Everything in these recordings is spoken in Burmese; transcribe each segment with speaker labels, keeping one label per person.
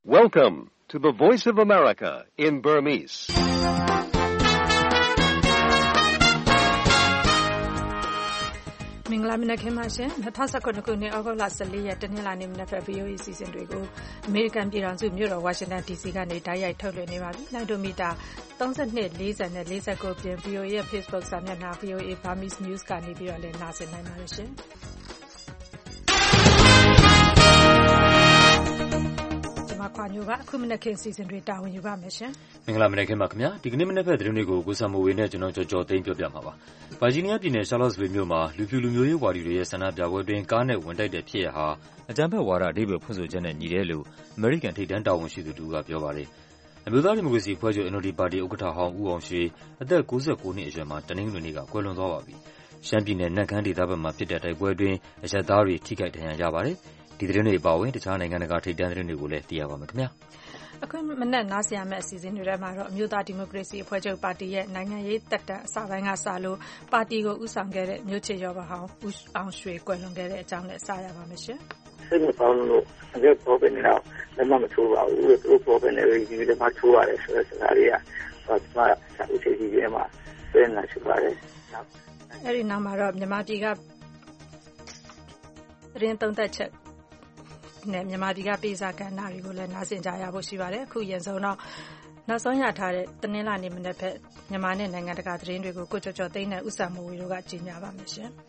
Speaker 1: Welcome to the Voice of America in Burmese.
Speaker 2: ။မင်္ဂလာမနက်ခင်းပါရှင်။2019ခုနှစ်ဩဂုတ်လ14ရက်တနင်္လာနေ့မနက်ဖက် VOA အစီအစဉ်တွေကိုအမေရိကန်ပြည်ထောင်စုမြို့တော်ဝါရှင်တန် DC ကနေတိုက်ရိုက်ထုတ်လွှင့်နေပါပြီ။လိုင်းဒိုမီတာ32 40နဲ့49ပြင် VOA ရဲ့ Facebook စာမျက်နှာ VOA Burmese News ကနေပြီးတော့လည်းနားဆင်နိုင်ပါတယ်ရှင်။ခွာညိုကအခုမနက်ခင်းစီစဉ်တွေတာဝန်ယူပါမယ်ရှင်
Speaker 3: ။မင်္ဂလာမနက်ခင်းပါခင်ဗျာ။ဒီကနေ့မနက်ဖက်သတင်းတွေကိုကိုစံမိုးဝေနဲ့ကျွန်တော်ကြော်သိန်းပြောပြမှာပါ။ဗာဂျီးနီးယားပြည်နယ် Charlottesville မြို့မှာလူဖြူလူမျိုးရေးဝါဒီတွေရဲ့ဆန္ဒပြပွဲတွင်ကားနဲ့ဝင်တိုက်တဲ့ဖြစ်ရပ်ဟာအကြမ်းဖက်ဝါဒအဓိပ္ပာယ်ဖွင့်ဆိုချက်နဲ့ညီတယ်လို့အမေရိကန်ထိပ်တန်းတာဝန်ရှိသူတူကပြောပါတယ်။အမျိုးသားဒီမိုကရေစီအဖွဲ့ချုပ် NLD ပါတီဥက္ကဋ္ဌဟောင်းဦးအောင်ရွှေအသက်69နှစ်အရွယ်မှာတနင်္ဂနွေနေ့ကကွယ်လွန်သွားပါပြီ။ရှမ်းပြည်နယ်နတ်ခမ်းဒေသဘက်မှာဖြစ်တဲ့တိုက်ပွဲတွင်အရပ်သားတွေထိခိုက်ဒဏ်ရာရပါတယ်။ဒီသတင်းတွေအပါအဝင်တခြားနိုင်ငံတကာထိပ်တန်းသတင်းတွေကိုလည်းသိရပါမယ်ခင်ဗျာ
Speaker 2: ။အခုမနက်နားဆင်ရမယ့်အစီအစဉ်တွေထဲမှာတော့အမျိုးသားဒီမိုကရေစီအဖွဲ့ချုပ်ပါတီရဲ့နိုင်ငံရေးတက်တန်းအစပိုင်းကစလို့ပါတီကိုဦးဆောင်ခဲ့တဲ့မျိုးချစ်ရောဘဟောင်းဦးအောင်ရွှေကွယ်လွန်ခဲ့တဲ့အကြောင်းနဲ့စရပါမယ်ရှင်
Speaker 4: ။စိတ်မကောင်းလို့အခုပေါ်ပင်တော့လက်မထိုးပါဘူး။သူပေါ်ပင်တွေဒီလိုမှထိုးရတယ်ဆိုတဲ့စကားတွေကဦးချစ်ကြီးရဲ့မှာပြန်လာချပါတယ်
Speaker 2: ။အဲဒီနောက်မှာတော့မြန်မာပြည်ကသတင်းသုံးသပ်ချက်နဲ့မြန်မာပြည်ကပြည်စာကဏ္ဍတွေကိုလည်းနားဆင်ကြရဖို့ရှိပါတယ်။အခုရင်ဆုံးတော့နောက်ဆုံးရထားတဲ့တနင်္လာနေ့မနက်ဖက်မြန်မာနဲ့နိုင်ငံတကာသတင်းတွေကိုကိုကျော်သိန်းနဲ့ဦးစံမိုးဝေတို့ကကြီးညာပါမယ်ရှင်
Speaker 3: ။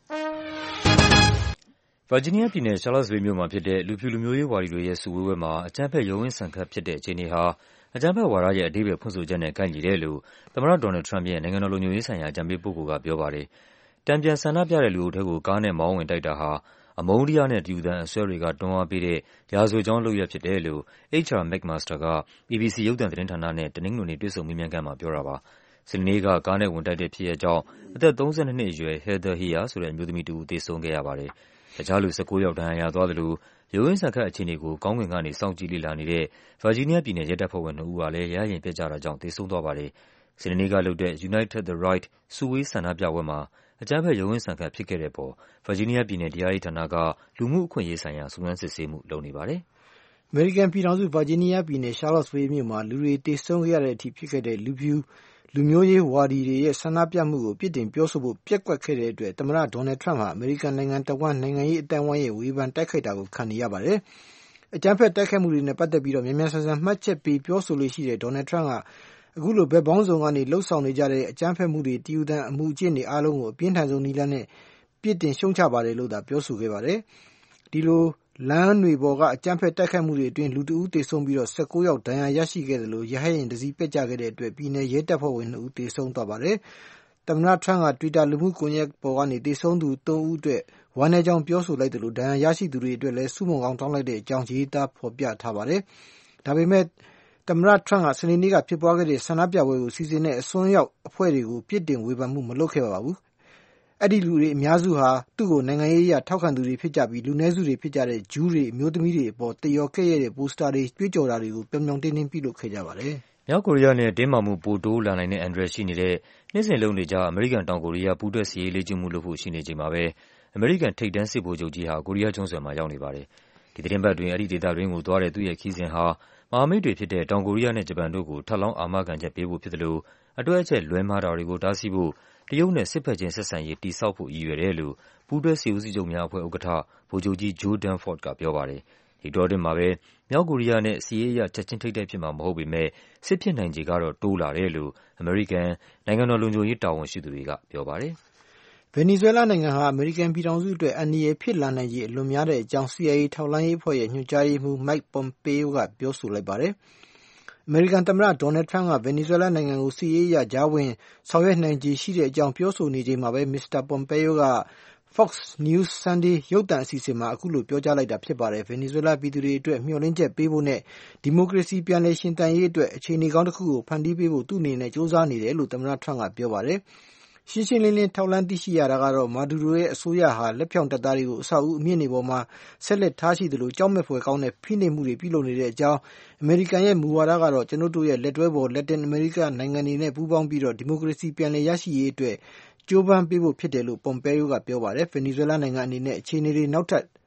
Speaker 3: ဗာဂျီးနီးယားပြည်နယ် Charlottesville မြို့မှာဖြစ်တဲ့လူဖြူလူမျိုးရေးဝါဒီတွေရဲ့စုဝေးပွဲမှာအကြမ်းဖက်ရုန်းရင်းဆန်ခတ်ဖြစ်တဲ့အခြေအနေဟာအကြမ်းဖက်ဝါဒရဲ့အဓိပ္ပာယ်ဖွင့်ဆိုချက်နဲ့ကိုက်ညီတယ်လို့သမ္မတဒေါ်နယ်ထရမ့်ပ်ရဲ့နိုင်ငံတော်လုံခြုံရေးဆိုင်ရာအကြံပေးပုဂ္ဂိုလ်ကပြောပါတယ်။တံပြန်ဆန္ဒပြတဲ့လူအုပ်ထဲကိုကားနဲ့မောင်းဝင်တိုက်တာဟာအမုန်းတရားနဲ့တယူသန်အစွဲတွေကတွန်းအားပေးတဲ့ရာဇဝတ်ကြောင်းလုပ်ရပ်ဖြစ်တယ်လို့ HR McMaster က BBC ရုပ်သံသတင်းဌာနနဲ့တနင်္ဂနွေနေ့တွေ့ဆုံမေးမြန်းခန်းမှာပြောတာပါ။စနေနေ့ကကားနဲ့ဝင်တိုက်တဲ့ဖြစ်ရပ်ကြောင့်အသက်32နှစ်အရွယ် Heather Heyer ဆိုတဲ့အမျိုးသမီးတစ်ဦးသေဆုံးခဲ့ရပါတယ်။တခြားလူ19ယောက်ဒဏ်ရာရသွားသလိုရုန်းရင်းဆန်ခတ်အခြေအနေကိုကောင်းကင်ကနေစောင့်ကြည့်လေ့လာနေတဲ့ဗာဂျီးနီးယားပြည်နယ်ရဲတပ်ဖွဲ့ဝင်2ဦးကလည်းရဟတ်ယာဉ်ပျက်ကျတာကြောင့်သေဆုံးသွားပါတယ်။စနေနေ့ကလုပ်တဲ့ United the Right စုဝေးဆန္ဒပြပွဲမှာအကြမ်းဖက်ရုန်းရင်းဆန်ခတ်ဖြစ်ခဲ့တဲ့အပေါ်ဗာဂျီးနီးယားပြည်နယ်တရားရေးဌာနကလူမှုအခွင့်အရေးဆိုင်ရာစုံစမ်းစစ်ဆေးမှုလုပ်နေပါတယ်
Speaker 5: ။အမေရိကန်ပြည်ထောင်စုဗာဂျီးနီးယားပြည်နယ် Charlottesville မြို့မှာလူတွေသေဆုံးခဲ့ရတဲ့အထိဖြစ်ခဲ့တဲ့လူဖြူလူမျိုးရေးဝါဒီတွေရဲ့ဆန္ဒပြမှုကိုပြစ်တင်ပြောဆိုဖို့ပျက်ကွက်ခဲ့တဲ့အတွက်သမ္မတဒေါ်နယ်ထရမ့်ဟာအမေရိကန်နိုင်ငံတဝန်းနိုင်ငံရေးအတိုင်းအဝိုင်းရဲ့ဝေဖန်တိုက်ခိုက်တာကိုခံနေရပါတယ်။အကြမ်းဖက်တိုက်ခိုက်မှုတွေနဲ့ပတ်သက်ပြီးတော့မြန်မြန်ဆန်ဆန်မှတ်ချက်ပေးပြောဆိုလို့ရှိတဲ့ဒေါ်နယ်ထရမ့်ကအခုလိုဘက်ပေါင်းစုံကနေလှုပ်ဆောင်နေကြတဲ့အကြမ်းဖက်မှုတွေတည်ယူသံအမှုအကျင့်တွေအားလုံးကိုအပြင်းထန်ဆုံးနည်းလမ်းနဲ့ပြစ်တင်ရှုံချပါတယ်လို့သာပြောဆိုခဲ့ပါတယ်။ဒီလိုလမ်းတွေပေါ်ကအကြမ်းဖက်တိုက်ခိုက်မှုတွေအတွင်းလူတဦးသေဆုံးပြီးတော့19ယောက်ဒဏ်ရာရရှိခဲ့တယ်လို့ရဟတ်ယာဉ်တစ်စီးပျက်ကျခဲ့တဲ့အတွက်ပြည်내ရဲတပ်ဖွဲ့ဝင်2ဦးသေဆုံးသွားပါတယ်။သမ္မတထရမ့်က Twitter လူမှုကွန်ရက်ပေါ်ကနေသေဆုံးသူ3ဦးအတွက်ဝမ်းနည်းကြောင်းပြောဆိုလိုက်တယ်လို့ဒဏ်ရာရရှိသူတွေအတွက်လည်းဆုမွန်ကောင်းတောင်းလိုက်တဲ့အကြောင်းရေးသားဖော်ပြထားပါတယ်။ဒါပေမဲ့သမ္မတထရမ့်ကစနေနေ့ကဖြစ်ပွားခဲ့တဲ့ဆန္ဒပြပွဲကိုစီစဉ်တဲ့အစွန်းရောက်အဖွဲ့တွေကိုပြစ်တင်ဝေဖန်မှုမလုပ်ခဲ့ပါဘူး။အဲ့ဒီလူတွေအများစုဟာသူ့ကိုနိုင်ငံရေးအရထောက်ခံသူတွေဖြစ်ကြပြီးလူနည်းစုတွေဖြစ်ကြတဲ့ဂျူးတွေအမျိုးသမီးတွေအပေါ်တယောခဲ့ရတဲ့ပိုစတာတွေကြွေးကြော်တာတွေကိုပြောင်ပြောင်တင်းတင်းပြုလုပ်ခဲ့ကြပါတယ်
Speaker 3: ။မြောက်ကိုရီးယားနဲ့တင်းမာမှုပိုတိုးလာနိုင်တဲ့အန္တရာယ်ရှိနေတဲ့နှစ်စဉ်လုပ်နေကြအမေရိကန်တောင်ကိုရီးယားပူးတွဲစစ်ရေးလေ့ကျင့်မှုလုပ်ဖို့ရှိနေချိန်မှာပဲအမေရိကန်ထိပ်တန်းစစ်ဗိုလ်ချုပ်ကြီးဟာကိုရီးယားကျွန်းဆွယ်မှာရောက်နေပါတယ်။ဒီသတင်းပတ်တွင်အဲ့ဒီဒေသတွင်းကိုသွားတဲ့သူ့ရဲ့ခီးစဉ်ဟာမဟာမိတ်တွေဖြစ်တဲ့တောင်ကိုရီးယားနဲ့ဂျပန်တို့ကိုထပ်လောင်းအာမခံချက်ပေးဖို့ဖြစ်တယ်လို့အတွဲအချက်လွဲမှားတာတွေကိုတားဆီးဖို့တရုတ်နဲ့စစ်ဖက်ချင်းဆက်ဆံရေးတည်ဆောက်ဖို့ရည်ရွယ်တယ်လို့ပူးတွဲစစ်ဦးစီးချုပ်များအဖွဲ့ဥက္ကဋ္ဌဗိုလ်ချုပ်ကြီး Joe Dunford ကပြောပါတယ်။ဒီတောအတွင်းမှာပဲမြောက်ကိုရီးယားနဲ့စစ်ရေးအရချက်ချင်းထိပ်တိုက်ဖြစ်မှာမဟုတ်ပေမဲ့စစ်ဖြစ်နိုင်ခြေကတော့တိုးလာတယ်လို့အမေရိကန်နိုင်ငံတော်လုံခြုံရေးတာဝန်ရှိသူတွေကပြောပါတယ်
Speaker 5: ။ဗင်နီဇွဲလားနိုင်ငံဟာအမေရိကန်ပြည်ထောင်စုအတွက်အန္တရာယ်ဖြစ်လာနိုင်ခြေအလွန်များတဲ့အကြောင်း CIA ထောက်လှမ်းရေးအဖွဲ့ရဲ့ညွှန်ကြားရေးမှူး Mike Pompeo ကပြောဆိုလိုက်ပါတယ်။အမေရိကန်သမ္မတဒေါ်နယ်ထရမ့်ကဗင်နီဇွဲလားနိုင်ငံကိုစစ်ရေးအရကြားဝင်ဆောင်ရွက်နိုင်ခြေရှိတဲ့အကြောင်းပြောဆိုနေချိန်မှာပဲမစ္စတာ Pompeo က Fox News Sunday ရုပ်သံအစီအစဉ်မှာအခုလိုပြောကြားလိုက်တာဖြစ်ပါတယ်။ဗင်နီဇွဲလားပြည်သူတွေအတွက်မျှော်လင့်ချက်ပေးဖို့နဲ့ဒီမိုကရေစီပြန်လည်ရှင်သန်ရေးအတွက်အခြေအနေကောင်းတစ်ခုကိုဖန်တီးပေးဖို့သူ့အနေနဲ့ကြိုးစားနေတယ်လို့သမ္မတထရမ့်ကပြောပါတယ်။ရှင်းရှင်းလင်းလင်းထောက်လှမ်းသိရှိရတာကတော့မာဒူရိုရဲ့အစိုးရဟာလက်ဖြောင့်တပ်သားတွေကိုအဆောက်အဦအမြင့်တွေပေါ်မှာဆက်လက်ထားရှိသလိုကြောက်မဲ့ဖွယ်ကောင်းတဲ့ဖိနှိပ်မှုတွေပြုလုပ်နေတဲ့အကြောင်းအမေရိကန်ရဲ့မူဝါဒကတော့ကျွန်တော်တို့ရဲ့လက်တွဲပေါ်လက်တင်အမေရိကနိုင်ငံတွေနဲ့ပူးပေါင်းပြီးတော့ဒီမိုကရေစီပြန်လည်ရရှိရေးအတွက်ကြိုးပမ်းပေးဖို့ဖြစ်တယ်လို့ Pompeo ကပြောပါတယ်။ Venezuela နိုင်ငံအနေနဲ့အခြေအနေတွေနောက်ထပ်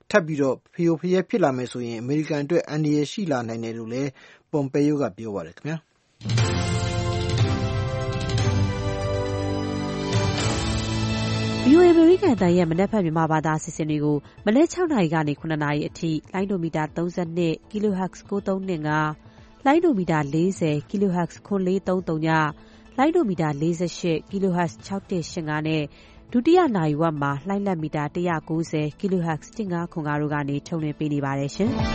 Speaker 5: ထပ်ပြီးတော့ဖျို့ဖျက်ဖြစ်လာမယ်ဆိုရင်အမေရိကန်အတွက်အန္တရာယ်ရှိလာနိုင်တယ်လို့လည်းပွန်ပေယိုကပြောပါတယ်ခင်ဗျာ
Speaker 6: VOA အမေရိကန်အသံရဲ့မနက်ဖြန်မြန်မာဘာသာအစီအစဉ်တွေကိုမနက် 6 နာရီကနေ 9 နာရီအထိလိုင်းဒိုမီတာ 32 kHz 9325 လိုင်းဒိုမီတာ 40 kHz 9430ညလိုင်းဒိုမီတာ48 kHz 6185နဲ့ဒုတိယနာရီဝက်မှာလှိုင်းလက်မီတာ190 kHz 1505တို့ကနေထုတ်လွှင့်ပေးနေပါတယ်ရှင်။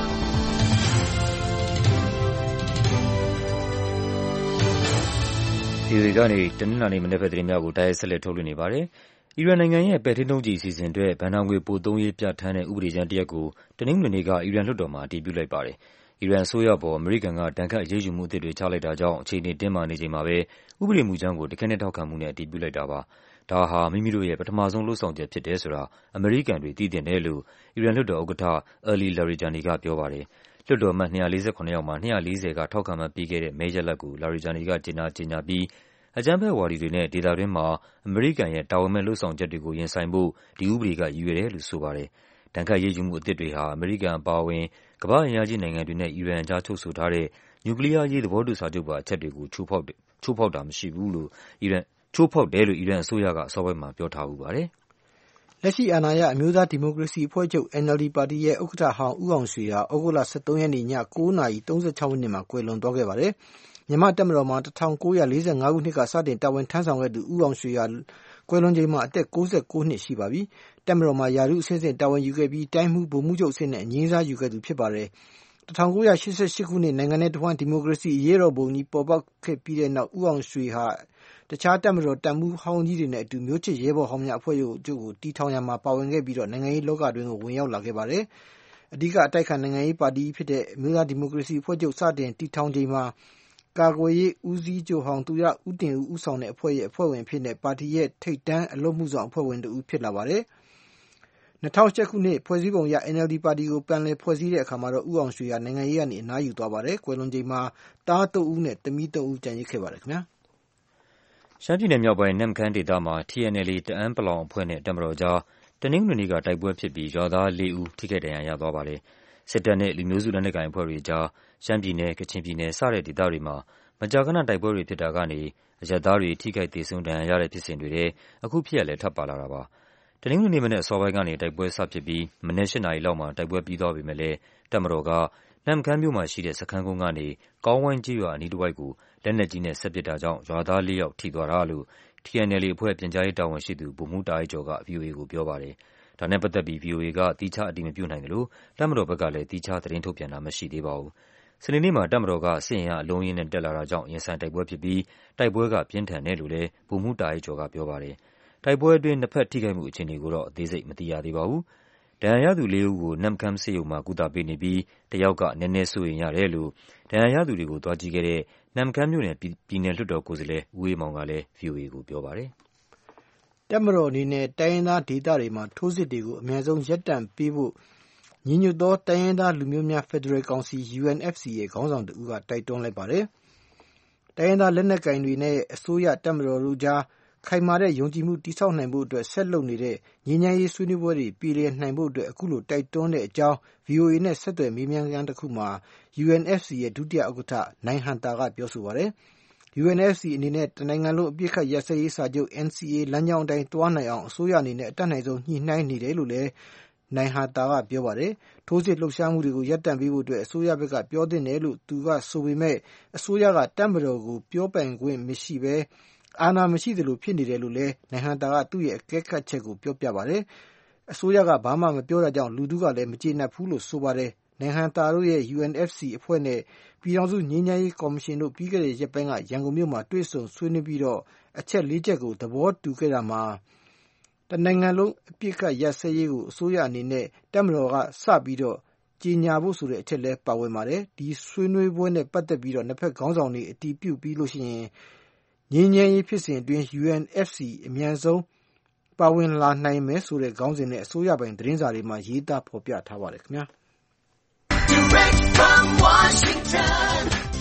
Speaker 3: VOA ကနေတနင်္လာနေ့မနက်ဖြန်သတင်းများကိုတိုက်ရိုက်ဆက်လက်ထုတ်လွှင့်နေပါတယ်။အီရန်နိုင်ငံရဲ့ပဲ့ထိန်းဒုံးကျည်အစီအစဉ်အတွက်ဘဏ္ဍာငွေပိုသုံးရေးပြဋ္ဌာန်းတဲ့ဥပဒေကြမ်းတစ်ရပ်ကိုတနင်္ဂနွေနေ့ကအီရန်လွှတ်တော်မှာအတည်ပြုလိုက်ပါတယ်။အီရန်အစိုးရအပေါ်အမေရိကန်ကဒဏ်ခတ်အရေးယူမှုအသစ်တွေချလိုက်တာကြောင့်အခြေအနေတင်းမာနေချိန်မှာပဲဥပဒေမူကြမ်းကိုတခဲနက်ထောက်ခံမှုနဲ့အတည်ပြုလိုက်တာပါ။ဒါဟာမိမိတို့ရဲ့ပထမဆုံးလုပ်ဆောင်ချက်ဖြစ်တယ်ဆိုတာအမေရိကန်တွေသိသင့်တယ်လို့အီရန်လွှတ်တော်ဥက္ကဋ္ဌ Ali Larijani ကပြောပါတယ်။လွှတ်တော်အမတ်248ယောက်မှာ240ကထောက်ခံမှပေးခဲ့တဲ့မဲရလဒ်ကို Larijani ကကြေညာပြီးအကြမ်းဖက်ဝါဒီတွေနဲ့ဒေသတွင်းမှာအမေရိကန်ရဲ့တာဝန်မဲ့လုပ်ဆောင်ချက်တွေကိုရင်ဆိုင်ဖို့ဒီဥပဒေကရည်ရွယ်တယ်လို့ဆိုပါတယ်။ဒဏ်ခတ်အရေးယူမှုအသစ်တွေဟာအမေရိကန်အပါအဝင်ကမ္ဘာ့အင်အားကြီးနိုင်ငံတွေနဲ့အီရန်အကြားချုပ်ဆိုထားတဲ့နျူကလီးယားအရေးသဘောတူစာချုပ်ပါအချက်တွေကိုချိုးဖောက်တာမရှိဘူးလို့ချိုးဖောက်တယ်လို့အီရန်အစိုးရကအစောပိုင်းမှာပြောထားဖူးပါတယ်
Speaker 5: ။လက်ရှိအာဏာရအမျိုးသားဒီမိုကရေစီအဖွဲ့ချုပ် NLD ပါတီရဲ့ဥက္ကဋ္ဌဟောင်းဦးအောင်ရွှေဟာဩဂုတ်လ23ရက်နေ့ည9:36မိနစ်မှာကွယ်လွန်သွားခဲ့ပါတယ်။မြန်မာ့တပ်မတော်မှာ1945ခုနှစ်ကစတင်တာဝန်ထမ်းဆောင်ခဲ့သူဦးအောင်ရွှေဟာကွယ်လွန်ချိန်မှာအသက်69နှစ်ရှိပါပြီ။တပ်မတော်မှာရာထူးအဆင့်ဆင့်တာဝန်ယူခဲ့ပြီးတိုင်းမှူးဗိုလ်မှူးချုပ်အဆင့်နဲ့အငြိမ်းစားယူခဲ့သူဖြစ်ပါတယ်။1988ခုနှစ်နိုင်ငံတော်တဝန်းဒီမိုကရေစီအရေးတော်ပုံကြီးပေါ်ပေါက်ခဲ့ပြီးတဲ့နောက်ဦးအောင်ရွှေဟာတခြားတပ်မတော်တပ်မှူးဟောင်းကြီးတွေနဲ့အတူမျိုးချစ်ရဲဘော်ဟောင်းများအဖွဲ့ချုပ်ကိုတည်ထောင်ရမှာပါဝင်ခဲ့ပြီးတော့နိုင်ငံရေးလောကတွင်ကိုဝင်ရောက်လာခဲ့ပါတယ်။အဓိကအတိုက်ခံနိုင်ငံရေးပါတီဖြစ်တဲ့အမျိုးသားဒီမိုကရေစီအဖွဲ့ချုပ်စတင်တည်ထောင်ချိန်မှာကာကွယ်ရေးဦးစီးချုပ်ဟောင်းသူရဦးတင်ဦးဦးဆောင်တဲ့အဖွဲ့ရဲ့အဖွဲ့ဝင်ဖြစ်တဲ့ပါတီရဲ့ထိပ်တန်းအလုပ်မှုဆောင်အဖွဲ့ဝင်တူဖြစ်လာပါတယ်။2007ခုနှစ်ဖွဲ့စည်းပုံရ NLD ပါတီကိုပြန်လည်ဖွဲ့စည်းတဲ့အခါမှာတော့ဦးအောင်ရွှေဟာနိုင်ငံရေးကနေအနားယူသွားပါတယ်။ကွယ်လွန်ချိန်မှာသား3ဦးနဲ့သမီး3ဦးကျန်ရစ်ခဲ့ပါတယ်ခင်ဗျာ
Speaker 3: ။ရှမ်းပြည်နယ်မြောက်ပိုင်းနမ့်ခမ်းဒေသမှာ TNLA တအာင်းပလောင်အဖွဲ့နဲ့တပ်မတော်ကြားတနင်္ဂနွေနေ့ကတိုက်ပွဲဖြစ်ပြီးရွာသား4ဦးထိခိုက်ဒဏ်ရာရသွားပါတယ်။စစ်တပ်နဲ့လူမျိုးစုလက်နက်ကိုင်အဖွဲ့တွေကြားရှမ်းပြည်နယ်၊ကချင်ပြည်နယ်စတဲ့ဒေသတွေမှာမကြာခဏတိုက်ပွဲတွေဖြစ်တာကနေအရပ်သားတွေထိခိုက်သေဆုံးဒဏ်ရာရတဲ့ဖြစ်စဉ်တွေထဲအခုဖြစ်ရပ်လည်းထပ်ပါလာတာပါ။တနင်္ဂနွေနေ့မနက်အစောပိုင်းကနေတိုက်ပွဲစဖြစ်ပြီးမနက်8 နာရီလောက်မှာတိုက်ပွဲပြီးသွားပေမဲ့လည်းတပ်မတော်ကနမ့်ခမ်းမြို့မှာရှိတဲ့စခန်းကုန်းကနေကောင်းဝိုင်းကျေးရွာအနီးတစ်ဝိုက်ကိုလက်နက်ကြီးနဲ့ဆက်ပစ်တာကြောင့်ရွာသား4ယောက်ထိသွားတာလို့ TNLA အဖွဲ့ပြန်ကြားရေးတာဝန်ရှိသူဗိုလ်မှူးတာအိုက်ကျော်က VOA ကိုပြောပါတယ်။ဒါနဲ့ပတ်သက်ပြီး VOA ကသီးခြားအတည်မပြုနိုင်သလိုတပ်မတော်ဘက်ကလည်းသီးခြားသတင်းထုတ်ပြန်တာမရှိသေးပါဘူး။စနေနေ့မှာတပ်မတော်ကစစ်အင်အားအလုံးအရင်းနဲ့တက်လာတာကြောင့်ရင်ဆိုင်တိုက်ပွဲဖြစ်ပြီးတိုက်ပွဲကပြင်းထန်တယ်လို့လည်းဗိုလ်မှူးတာအိုက်ကျော်ကပြောပါတယ်။တိုက်ပွဲအတွင်းနှစ်ဖက်ထိခိုက်မှုအခြေအနေကိုတော့အသေးစိတ်မသိရသေးပါဘူး။ဒဏ်ရာရသူ4ဦးကိုနမ့်ခမ်းဆေးရုံမှာကုသပေးနေပြီးတစ်ယောက်ကနည်းနည်းစိုးရိမ်ရတယ်လို့ဒဏ်ရာရသူတွေကိုသွားကြည့်ခဲ့တဲ့နမ့်ခမ်းမြို့နယ်ပြည်နယ်လွှတ်တော်ကိုယ်စားလှယ်ဦးအေးမောင်ကလည်း VOA ကိုပြောပါတယ်
Speaker 5: ။တပ်မတော်အနေနဲ့တိုင်းရင်းသားဒေသတွေမှာထိုးစစ်တွေကိုအများဆုံးရပ်တန့်ပေးဖို့ညီညွတ်သောတိုင်းရင်းသားလူမျိုးများဖက်ဒရယ်ကောင်စီ UNFC ရဲ့ခေါင်းဆောင်တဦးကတိုက်တွန်းလိုက်ပါတယ်။တိုင်းရင်းသားလက်နက်ကိုင်တွေနဲ့အစိုးရတပ်မတော်တို့ကြားခိုင်မာတဲ့ယုံကြည်မှုတည်ဆောက်နိုင်ဖို့အတွက်ဆက်လုပ်နေတဲ့ငြိမ်းချမ်းရေးဆွေးနွေးပွဲတွေပြည်လည်နိုင်ဖို့အတွက်အခုလိုတိုက်တွန်းတဲ့အကြောင်း VOA နဲ့ဆက်သွယ်မေးမြန်းခန်းတစ်ခုမှာ UNFC ရဲ့ဒုတိယဥက္ကဋ္ဌနိုင်ဟန်တာကပြောဆိုပါတယ်။ UNFC အနေနဲ့တနိုင်ငံလုံးအပြစ်ခတ်ရပ်စဲရေးစာချုပ် NCA လမ်းကြောင်းအတိုင်းသွားနိုင်အောင်အစိုးရအနေနဲ့အတတ်နိုင်ဆုံးညှိနှိုင်းနေတယ်လို့လည်းနိုင်ဟာတာကပြောပါတယ်။ထိုးစစ်လှုပ်ရှားမှုတွေကိုရပ်တန့်ပေးဖို့အတွက်အစိုးရဘက်ကပြောသင့်တယ်လို့သူကဆိုပေမဲ့အစိုးရကတပ်မတော်ကိုပြောပိုင်ခွင့်မရှိဘဲအာဏာမရှိသလိုဖြစ်နေတယ်လို့လည်းနိုင်ဟန်တာကသူ့ရဲ့အကဲခတ်ချက်ကိုပြောပြပါတယ်။အစိုးရကဘာမှမပြောတာကြောင့်လူထုကလည်းမကျေနပ်ဘူးလို့ဆိုပါတယ်။နိုင်ဟန်တာတို့ရဲ့ UNFC အဖွဲ့နဲ့ပြည်ထောင်စုငြိမ်းချမ်းရေးကော်မရှင်တို့ပြီးခဲ့တဲ့ရက်ပိုင်းကရန်ကုန်မြို့မှာတွေ့ဆုံဆွေးနွေးပြီးတော့အချက်4ချက်ကိုသဘောတူခဲ့တာမှာတနိုင်ငံလုံးအပြစ်ခတ်ရပ်စဲရေးကိုအစိုးရအနေနဲ့တပ်မတော်ကစပြီးတော့ကြီးညာဖို့ဆိုတဲ့အချက်လဲပါဝင်ပါတယ်။ဒီဆွေးနွေးပွဲနဲ့ပတ်သက်ပြီးတော့နှစ်ဖက်ခေါင်းဆောင်တွေအတည်ပြုပြီးလို့ရှိရင်ငြိမ်းချမ်းရေးဖြစ်စဉ်အတွင်း UNFC အမြန်ဆုံးပါဝင်လာနိုင်မယ်ဆိုတဲ့ခေါင်းစဉ်နဲ့အစိုးရပိုင်သတင်းစာတွေမှာရေးသားဖော်ပြထားပါတယ်ခင်ဗျာ။ Direct from Washington,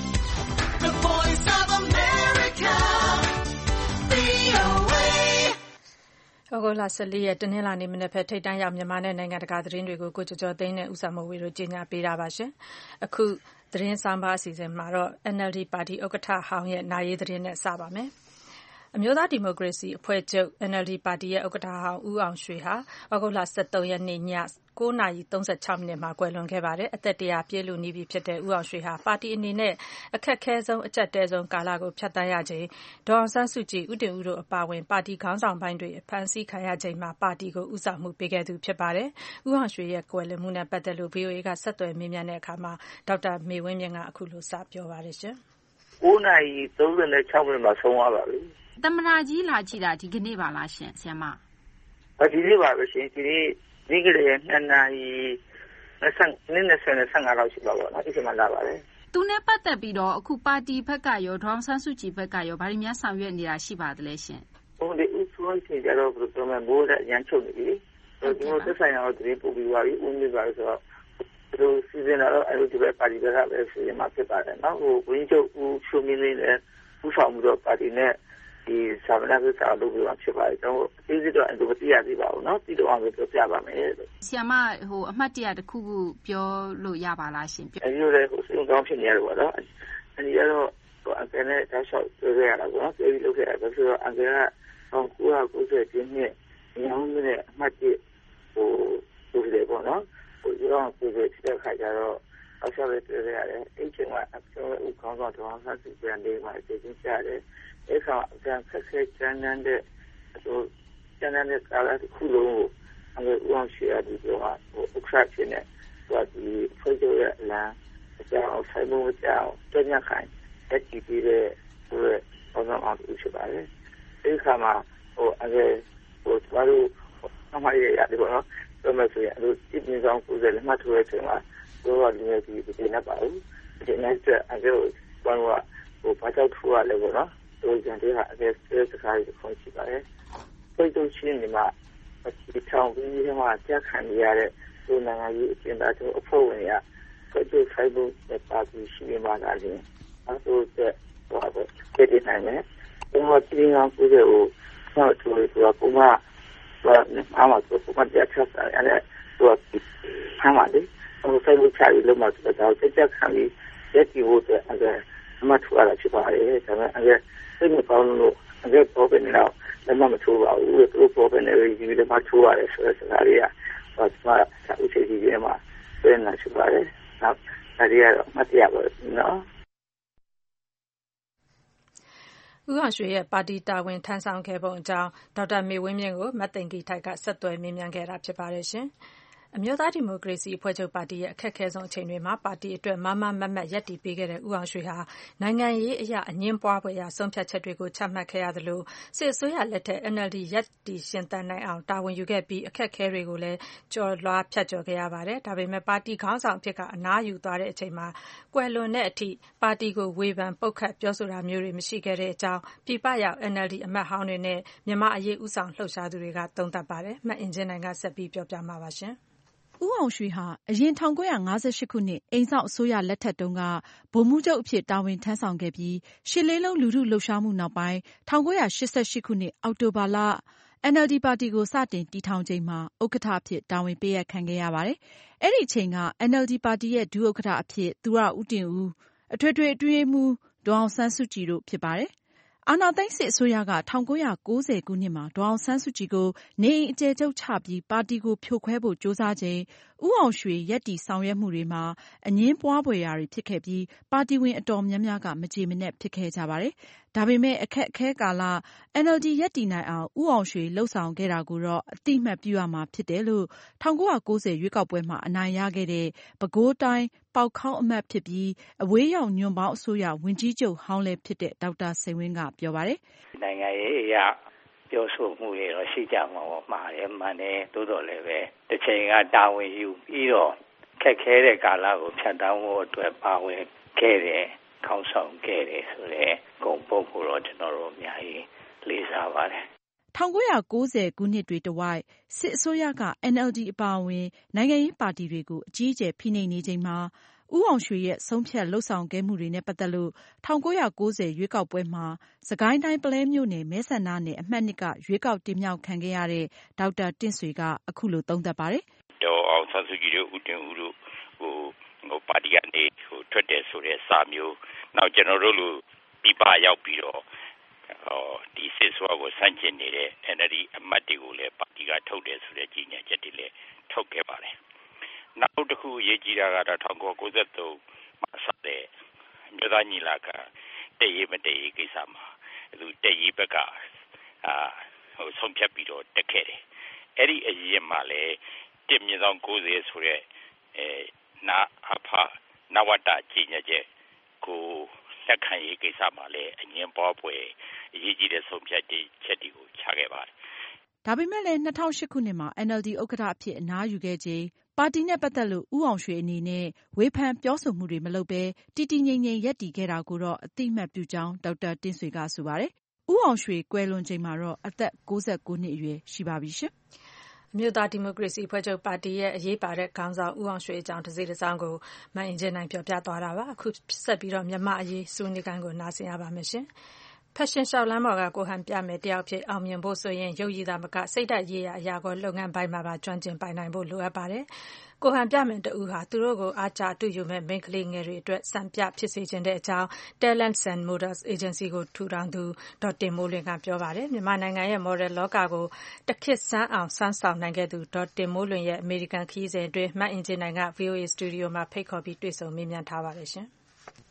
Speaker 5: the Voice of America, VOA
Speaker 2: ဟုတ်ကဲ့ဂုတ်လ 14 ရက်တနင်္လာနေ့မနက်ဖက်ထိပ်တန်းရောက်မြန်မာနဲ့နိုင်ငံတကာသတင်းတွေကိုကိုကျော်ကျော်သိန်းနဲ့ဦးဆောင်မိုးဝေတို့ကြီးညာပေးတာပါရှင်။အခုသတင်းဆောင်ပါအစီအစဉ်မှာတော့ NLD ပါတီဥက္ကဋ္ဌဟောင်းရဲ့နာရေးသတင်းနဲ့စပါမယ်။အမျိုးသားဒီမိုကရေစီအဖွဲ့ချုပ် NLD ပါတီရဲ့ဥက္ကဋ္ဌဟောင်းဦးအောင်ရွှေဟာဩဂုတ်လ 23 ရက်နေ့ည 9:36 မိနစ်မှာကွယ်လွန်ခဲ့ပါတယ်။အသက်100ပြည့်လူနီးပြီဖြစ်တဲ့ဦးအောင်ရွှေဟာပါတီအနေနဲ့အခက်ခဲဆုံးအကျပ်တဲဆုံးကာလကိုဖြတ်သန်းရချိန်ဒေါ်အောင်ဆန်းစုကြည်ဦးတင်ဦးတို့အပါအဝင်ပါတီခေါင်းဆောင်ပိုင်းတွေဖမ်းဆီးခံရချိန်မှာပါတီကိုဦးဆောင်မှုပေးခဲ့သူဖြစ်ပါတယ်။ဦးအောင်ရွှေရဲ့ကွယ်လွန်မှုနဲ့ပတ်သက်လို့ VOA ကဆက်သွယ်မေးမြန်းတဲ့အခါမှာဒေါက်တာမေဝင်းမြင့်ကအခုလိုစပြောပါတယ်ရှင်
Speaker 4: ။9:36 မိနစ်မှာဆုံးသွားပါပြီ
Speaker 7: ။သမ္မတကြီးလာကြည့်တာဒီကနေ့ပါလားရှင်ဆရာမ
Speaker 4: ။ဒီနေ့ပါပဲရှင်ဒီနေ့ကလေး2:25လောက်ရှိပါတော့နော်ဒီချိန်မှလာပါတယ်
Speaker 7: ။သူနဲ့ပတ်သက်ပြီးတော့အခုပါတီဘက်ကရောဒေါ်အောင်ဆန်းစုကြည်ဘက်ကရောဗားများဆောင်ရွက်နေတာရှိပါသလဲရှင်
Speaker 4: ။ဒီဥစ္စာချင်းကြတော့ဘယ်လိုမှမိုးတဲ့အရန်ချုပ်နေပြီ။ဒီလိုသက်ဆိုင်ရာတော့ဒီပို့ပြီးသွားပြီဦးနေပါလို့ဆိုတော့ဒီလိုစီစဉ်လာတော့အဲဒီဘက်ပါတီဘက်ကပဲစီစဉ်မှာဖြစ်ပါတယ်နော်။ဝင်းချုပ်ဦးရှုမင်းလေးနဲ့ဦးဆောင်မှုတော့ပါတီနဲ့ဒီစာမနာကိစ္စလုပ်ပြီးမှဖြစ်ပါတယ်ကျွန်တော်အသေးစိတ်တော့အဲ့လိုမသိရသေးပါဘူးเนาะပြီးတော့အောင်ပြောပြပါမယ်
Speaker 7: ဆရာမအမှတ်တရတစ်ခုခုပြောလို့ရပါလားရှင်
Speaker 4: အဲ့လိုလေစိတ်ကောင်းဖြစ်နေရတယ်ပေါ့နော်အဲ့ဒီကတော့အကယ်နဲ့တောက်လျှောက်ပြောရတာပေါ့နော်ပြောပြီးလုပ်ခဲ့ရတယ်ဆိုတော့အကယ်က1990ကျင်းနဲ့ညောင်းနဲ့အမှတ်တလုပ်တယ်ပေါ့နော်ဒီတော့ပြောတဲ့ခါကျတော့အဆောက်အဦတွေရတယ်အဲ့ချိန်မှာအဆောက်အဦကောင်းတော့တော့ဆက်စီပြန်နေမှာသိချင်းကြတယ်အဲ့ဆောင်အကန့်ခက်ခဲကျန်းတဲ့ကျန်းတဲ့ကာလတစ်ခုလုံးကိုအမေဦးအောင်ရှိရဒီတော့ဥက္ကဋ္ဌဖြစ်နေတော့ဒီဖွဲ့ချုပ်ရဲ့လမ်းအကြောင်းဆိုင်မှုအကြောင်းတညခိုင်တက်ကြည့်ပြီးတဲ့ဟိုအောင်ဦးရှိပါတယ်အဲ့ခါမှာအမေဘာလို့အမရရတယ်ပေါ့နော်ဒါမှဆိုရင်ဒီပြင်ဆောင်ကိုယ်လည်းမှတ်ထိုးရချိန်မှာတော့လူငယ်ကြီးဒီနေ့ပါဦးဒီနေ့ကအမေဘာလို့ဘာကြောက်ထူရလဲပေါ့နော်တို့ကြံတဲ့ဟာအဲစကားကိုဖွင့်ကြည့်ပါလေ။ပိတ်တော့ချင်းဒီမှာဒီထောင်ပြီးမှကြားခံရတဲ့ဒီနိုင်ငံကြီးအကျဉ်းသားတို့အဖွဲ့ဝင်ရပိတ်တော့ဆိုင်ဖို့ပါပြီးရှိနေမှာလားရှင်။အဲဆိုတဲ့ဟောတဲ့ဒီနိုင်မယ်။ဘုံမချင်းအောင်ကိုယ်ကိုတော့သူကဘုံမအမဆိုဘုံမကြားချက်အဲ့ဒါတော့ဆမ်းပါလေ။ဟိုဆိုင်ဖို့ချပြီးလုံးမဆိုတော့တက်ခံပြီးရက်ကြည့်ဖို့အဲ့အမထူရတာဖြစ်ပါလေ။ဒါပေမဲ့အဲ့စိတ်မကောင်းလို့အဲ့ပေါ်ပင်တော့လည်းမထိုးပါဘူးသူပေါ်ပင်တွေဒီလိုမှထိုးရတယ်ဆိုတဲ့စကားတွေကဘာသာဥချေကြီးမှာပြန်လာရှိပါတယ်နော်ဒါတွေကတော့မတရားပါဘူးနော်
Speaker 2: ဦးအောင်ရွှေရဲ့ပါတီတာဝန်ထမ်းဆောင်ခဲ့ပုံအကြောင်းဒေါက်တာမေဝင်းမြင့်ကိုမသိင်္ဂီထိုက်ကဆက်သွယ်မေးမြန်းခဲ့တာဖြစ်ပါတယ်ရှင်အမျိုးသားဒီမိုကရေစီအဖွဲ့ချုပ်ပါတီရဲ့အခက်အခဲဆုံးအချိန်တွေမှာပါတီအတွက်မမမတ်ရပ်တည်ပေးခဲ့တဲ့ဦးအောင်ရွှေဟာနိုင်ငံရေးအရာအငင်းပွားဖွယ်ရာဆုံးဖြတ်ချက်တွေကိုချမှတ်ခဲ့ရသလိုစစ်အစိုးရလက်ထက် NLD ရပ်တည်ရှင်သန်နိုင်အောင်တာဝန်ယူခဲ့ပြီးအခက်အခဲတွေကိုလည်းကျော်လွှားဖြတ်ကျော်ခဲ့ရပါတယ်။ဒါပေမဲ့ပါတီခေါင်းဆောင်အဖြစ်ကအနားယူသွားတဲ့အချိန်မှာကွယ်လွန်တဲ့အထိပါတီကိုဝေဖန်ပုတ်ခတ်ပြောဆိုတာမျိုးတွေမရှိခဲ့တဲ့အကြောင်းပြည်ပရောက် NLD အမတ်ဟောင်းတွေနဲ့မြန်မာအရေးဦးဆောင်လှုပ်ရှားသူတွေကသုံးသပ်ပါတယ်။မအင်ကြင်းနိုင်ကဆက်ပြီးပြောပြမှာပါရှင်။
Speaker 8: ဦးအောင်ရွှေဟာအရင်1958ခုနှစ်အိမ်စောင့်အစိုးရလက်ထက်တုန်းကဗိုလ်မှူးချုပ်အဖြစ်တာဝန်ထမ်းဆောင်ခဲ့ပြီးရှစ်လေးလုံးလူထုလှုပ်ရှားမှုနောက်ပိုင်း1988ခုနှစ်အောက်တိုဘာလ NLD ပါတီကိုစတင်တည်ထောင်ချိန်မှာဥက္ကဋ္ဌအဖြစ်တာဝန်ပေးအပ်ခံခဲ့ရပါတယ်။အဲဒီအချိန်က NLD ပါတီရဲ့ဒုဥက္ကဋ္ဌအဖြစ်သူရဦးတင်ဦး၊အထွေထွေအတွင်းရေးမှူးဒေါ်အောင်ဆန်းစုကြည်တို့ဖြစ်ပါတယ်။အာဏာသိမ်းစစ်အစိုးရက1990ခုနှစ်မှာဒေါ်အောင်ဆန်းစုကြည်ကိုနေအိမ်အကျယ်ချုပ်ချပြီးပါတီကိုဖြိုခွဲဖို့ကြိုးစားချိန်ဦးအောင်ရွှေရပ်တည်ဆောင်ရွက်မှုတွေမှာအငြင်းပွားဖွယ်ရာတွေဖြစ်ခဲ့ပြီးပါတီဝင်အတော်များများကမကျေမနပ်ဖြစ်ခဲ့ကြပါတယ်။ဒါပေမဲ့အခက်အခဲကာလ NLD ရပ်တည်နိုင်အောင်ဦးအောင်ရွှေလှုပ်ဆောင်ခဲ့တာကိုတော့အတိအမှတ်ပြုရမှာဖြစ်တယ်လို့1990ရွေးကောက်ပွဲမှာအနိုင်ရခဲ့တဲ့ပဲခူးတိုင်းပေါက်ခေါင်းအမတ်ဖြစ်ပြီးအဝေးရောက်ညွန့်ပေါင်းအစိုးရဝန်ကြီးချုပ်ဟောင်းလည်းဖြစ်တဲ့ဒေါက်တာစိန်ဝင်းကပြောပါတယ်
Speaker 9: ။နိုင်ငံရေးအရပြောဆိုမှုတွေတော့ရှိကြမှာပေါ့မှားတယ်မှန်တယ်တိုးတော်လည်းပဲတစ်ချိန်ကတာဝန်ယူပြီးတော့ခက်ခဲတဲ့ကာလကိုဖြတ်တန်းဖို့အတွက်ပါဝင်ခဲ့တယ်ခေါင်းဆောင်ခဲ့တယ်ဆိုတဲ့ဂုဏ်ပုဒ်ကိုတော့ကျွန်တော်တို့အများကြီးလေးစားပါတယ်
Speaker 8: 1990ခုနှစ်တွေတဝိုက်စစ်အစိုးရက NLD အပါအဝင်နိုင်ငံရေးပါတီတွေကိုအကြီးအကျယ်ဖိနှိပ်နေချိန်မှာဦးအောင်ရွှေရဲ့ဆုံးဖြတ်လုပ်ဆောင်ခဲ့မှုတွေနဲ့ပတ်သက်လို့ 1990 ရွေးကောက်ပွဲမှာ စစ်ကိုင်းတိုင်းပုလဲမြို့နယ်မဲဆန္ဒနယ်အမှတ် 2 ကရွေးကောက်တင်မြှောက်ခံခဲ့ရတဲ့ ဒေါက်တာတင့်ဆွေက အခုလိုသုံးသပ်ပါတယ်
Speaker 10: ။ဒေါ်အောင်ဆန်းစုကြည်တို့ဦးတင်ဦးတို့ပါတီကနေထွက်တယ်ဆိုတဲ့စာမျိုးနောက်ကျွန်တော်တို့လိုပြပရောက်ပြီးတော့ဒီစစ်စွာကိုဆန့်ကျင်နေတဲ့ NLD အမတ်တွေကိုလည်းပါတီကထုတ်တယ်ဆိုတဲ့ကြီးညာချက်တွေလည်းထုတ်ခဲ့ပါတယ်။နောက်တစ်ခုအရေးကြီးတာကတော့1993မှာစတဲ့မြို့သားညီလာခံတည်ရေးမတည်ရေးကိစ္စမှာသူတည်ရေးဘက်ကဆုံးဖြတ်ပြီးတော့တက်ခဲ့တယ်။အဲ့ဒီအရေးမှာလည်း1/90ဆိုတဲ့နဝတကြီးညာချက်ကိုလက်ခံရေးကိစ္စမှာလည်းအငင်းပွားပွဲအရေးကြီးတဲ့ဆုံးဖြတ်ချက်တွေကိုချခဲ့ပါတယ်
Speaker 8: ။ဒါပေမဲ့လည်း2008ခုနှစ်မှာ NLD ဥက္ကဋ္ဌအဖြစ်အနားယူခဲ့ချိန်ပါတီနဲ့ပတ်သက်လို့ဦးအောင်ရွှေအနေနဲ့ဝေဖန်ပြောဆိုမှုတွေမလုပ်ဘဲတည်တည်ငြိမ်ငြိမ်ရပ်တည်ခဲ့တာကိုတော့အသိအမှတ်ပြုကြောင်းဒေါက်တာတင့်ဆွေကဆိုပါတယ်။ဦးအောင်ရွှေကွယ်လွန်ချိန်မှာတော့အသက်69နှစ်အရွယ်ရှိပါပြီရှင်
Speaker 2: ။အမျိုးသားဒီမိုကရေစီအဖွဲ့ချုပ်ပါတီရဲ့အရေးပါတဲ့ခေါင်းဆောင်ဦးအောင်ရွှေအကြောင်းတစ်စိတ်တစ်စောင်းကိုမအင်ကြင်းနိုင်ပြောပြသွားတာပါ။အခုဆက်ပြီးတော့မြန်မာအရေးဆွေးနွေးခန်းကိုနားဆင်ရပါမယ်ရှင်။ဖက်ရှင်ရှောက်လမ်းပေါ်ကကိုဟန်ပြမယ်တယောက်ဖြစ်အောင်မြင်ဖို့ဆိုရင်ရုပ်ရည်သားမကစိတ်ဓာတ်ရေးရာအရာကိုလုပ်ငန်းပိုင်းမှာပါကျွမ်းကျင်ပိုင်နိုင်ဖို့လိုအပ်ပါတယ်။ကိုဟန်ပြမယ်တူဟာသူတို့ကိုအားကြအတူယူမဲ့မိန်းကလေးငယ်တွေအတွက်စံပြဖြစ်စေခြင်းတဲ့အကြောင်း Talents and Models Agency ကိုထူထောင်သူဒေါ်တင်မိုးလွင်ကပြောပါတယ်။မြန်မာနိုင်ငံရဲ့ model လောကကိုတခေတ်ဆန်းအောင်စွမ်းဆောင်နိုင်ခဲ့သူဒေါ်တင်မိုးလွင်ရဲ့အမေရိကန်ခရီးစဉ်အတွင်းမအင်ဂျင်နိုင်က VOA စတူဒီယိုမှာဖိတ်ခေါ်ပြီးတွေ့ဆုံမေးမြန်းထားပါတယ်ရှင်။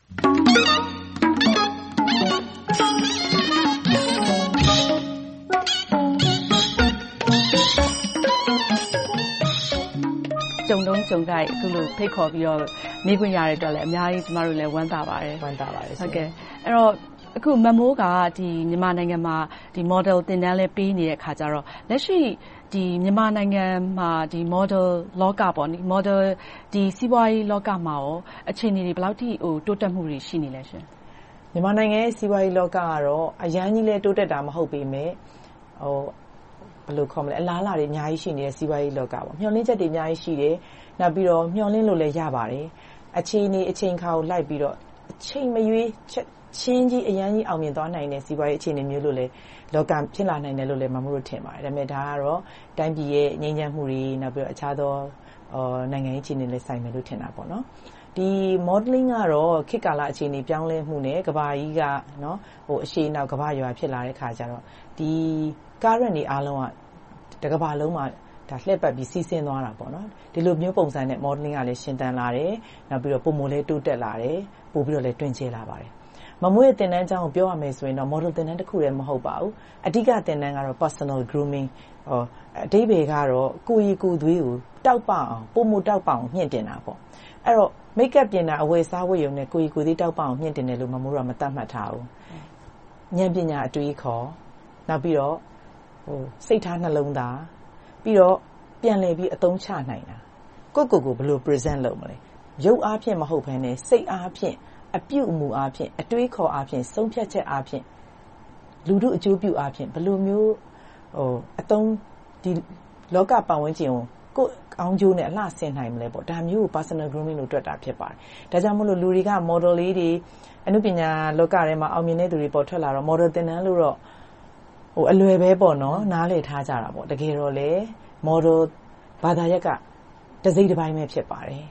Speaker 11: ကြုံတုံးကြုံတိုက်အခုလိုဖိတ်ခေါ်ပြီးတော့မေးခွင့်ရတဲ့အတွက်လည်းအများကြီးကျမတို့လည်းဝမ်းသာပါတယ်
Speaker 12: ။ဝမ်းသာပါတယ်
Speaker 11: ဟုတ်ကဲ့အဲ့တော့အခုမမိုးကဒီမြန်မာနိုင်ငံမှာဒီ model သင်တန်းလေးပေးနေတဲ့ခါကျတော့လက်ရှိဒီမြန်မာနိုင်ငံမှာဒီ model လောကပေါ့နိ model ဒီစီးပွားရေးလောကမှာရောအခြေအနေတွေဘယ်လောက်ထိတိုးတက်မှုတွေရှိနေလဲရှင်
Speaker 12: မြန်မာနိုင်ငံရဲ့စီးပွားရေးလောကကတော့အရန်ကြီးလဲတိုးတက်တာမဟုတ်ပေမဲ့ဘယ်လိုခေါ်မလဲအလားအလာတွေအများကြီးရှိနေတဲ့စီးပွားရေးလောကပေါ့မျှော်လင့်ချက်တွေအများကြီးရှိတယ်နောက်ပြီးတော့မျှော်လင့်လို့လည်းရပါတယ်အခြေအနေအချိန်ခါကိုလိုက်ပြီးတော့အချိန်မရွေးချင်းကြီးအရန်ကြီးအောင်မြင်သွားနိုင်တဲ့စီးပွားရေးအခြေအနေမျိုးလို့လည်းလောကဖြစ်လာနိုင်တယ်လို့လည်းမမို့လို့ထင်ပါတယ်ဒါပေမဲ့ဒါကတော့တိုင်းပြည်ရဲ့ငြိမ်းချမ်းမှုတွေနောက်ပြီးတော့အခြားသောနိုင်ငံရေးအခြေအနေလည်းဆိုင်မယ်လို့ထင်တာပေါ့နော်ဒီ modeling ကတော့ခေတ်ကာလအခြေအနေပြောင်းလဲမှုနဲ့ကမ္ဘာကြီးကနော်အရှေ့နောက်ကမ္ဘာရွာဖြစ်လာတဲ့ခါကျတော့ဒီ current တွေအားလုံးကတကမ္ဘာလုံးမှာဒါလှည့်ပတ်ပြီးစီးဆင်းသွားတာပေါ့နော်ဒီလိုမျိုးပုံစံနဲ့ modeling ကလည်းရှင်းတန်းလာတယ်နောက်ပြီးတော့ပုံမလေးတိုးတက်လာတယ်ပို့ပြီးတော့လည်းတွင်ကျဲလာပါတယ်မမွေးရဲ့သင်တန်းကျောင်းကိုပြောရမယ်ဆိုရင်တော့ model သင်တန်းတစ်ခုတည်းမဟုတ်ပါဘူးအဓိကသင်တန်းကတော့ personal grooming အဓိပ္ပာယ်ကတော့ကိုယ်ရည်ကိုယ်သွေးကိုတောက်ပအောင်ပုံမတောက်ပအောင်မြင့်တင်တာပေါ့အဲ့တော့ make up ပြင်တာအဝယ်စားဝတ်ရုံနဲ့ကိုယ်ရည်ကိုယ်သွေးတောက်ပအောင်မြင့်တင်တယ်လို့မမိုးတော့မသတ်မှတ်ထားဘူးဉာဏ်ပညာအတွေးခေါ်နောက်ပြီးတော့စိတ်ထားနှလုံးသားပြီးတော့ပြန်လည်ပြီးအသုံးချနိုင်တာကိုဘယ်လို present လုပ်မလဲရုပ်အားဖြင့်မဟုတ်ဘဲနဲ့စိတ်အားဖြင့်အပြုအမူအားဖြင့်အတွေးခေါ်အားဖြင့်ဆုံးဖြတ်ချက်အားဖြင့်လူတို့အကျိုးပြုအားဖြင့်ဘယ်လိုမျိုးအသုံးဒီလောကပတ်ဝန်းကျင်ကိုကောင်းကျိုးနဲ့အလှဆင်နိုင်မလဲပေါ့ဒါမျိုးကို personal grooming လို့တွက်တာဖြစ်ပါတယ်ဒါကြောင့်မို့လို့လူတွေက model လေးတွေအနုပညာလောကထဲမှာအောင်မြင်တဲ့သူတွေပေါ်ထွက်လာတော့ model သင်တန်းလို့တော့အလွယ်ပဲပေါ့နော်နားလည်ထားကြတာပေါ့တကယ်တော့လေ model ဘာသာရပ်ကတစ်စိတ်တစ်ပိုင်းပဲဖြစ်ပါတယ်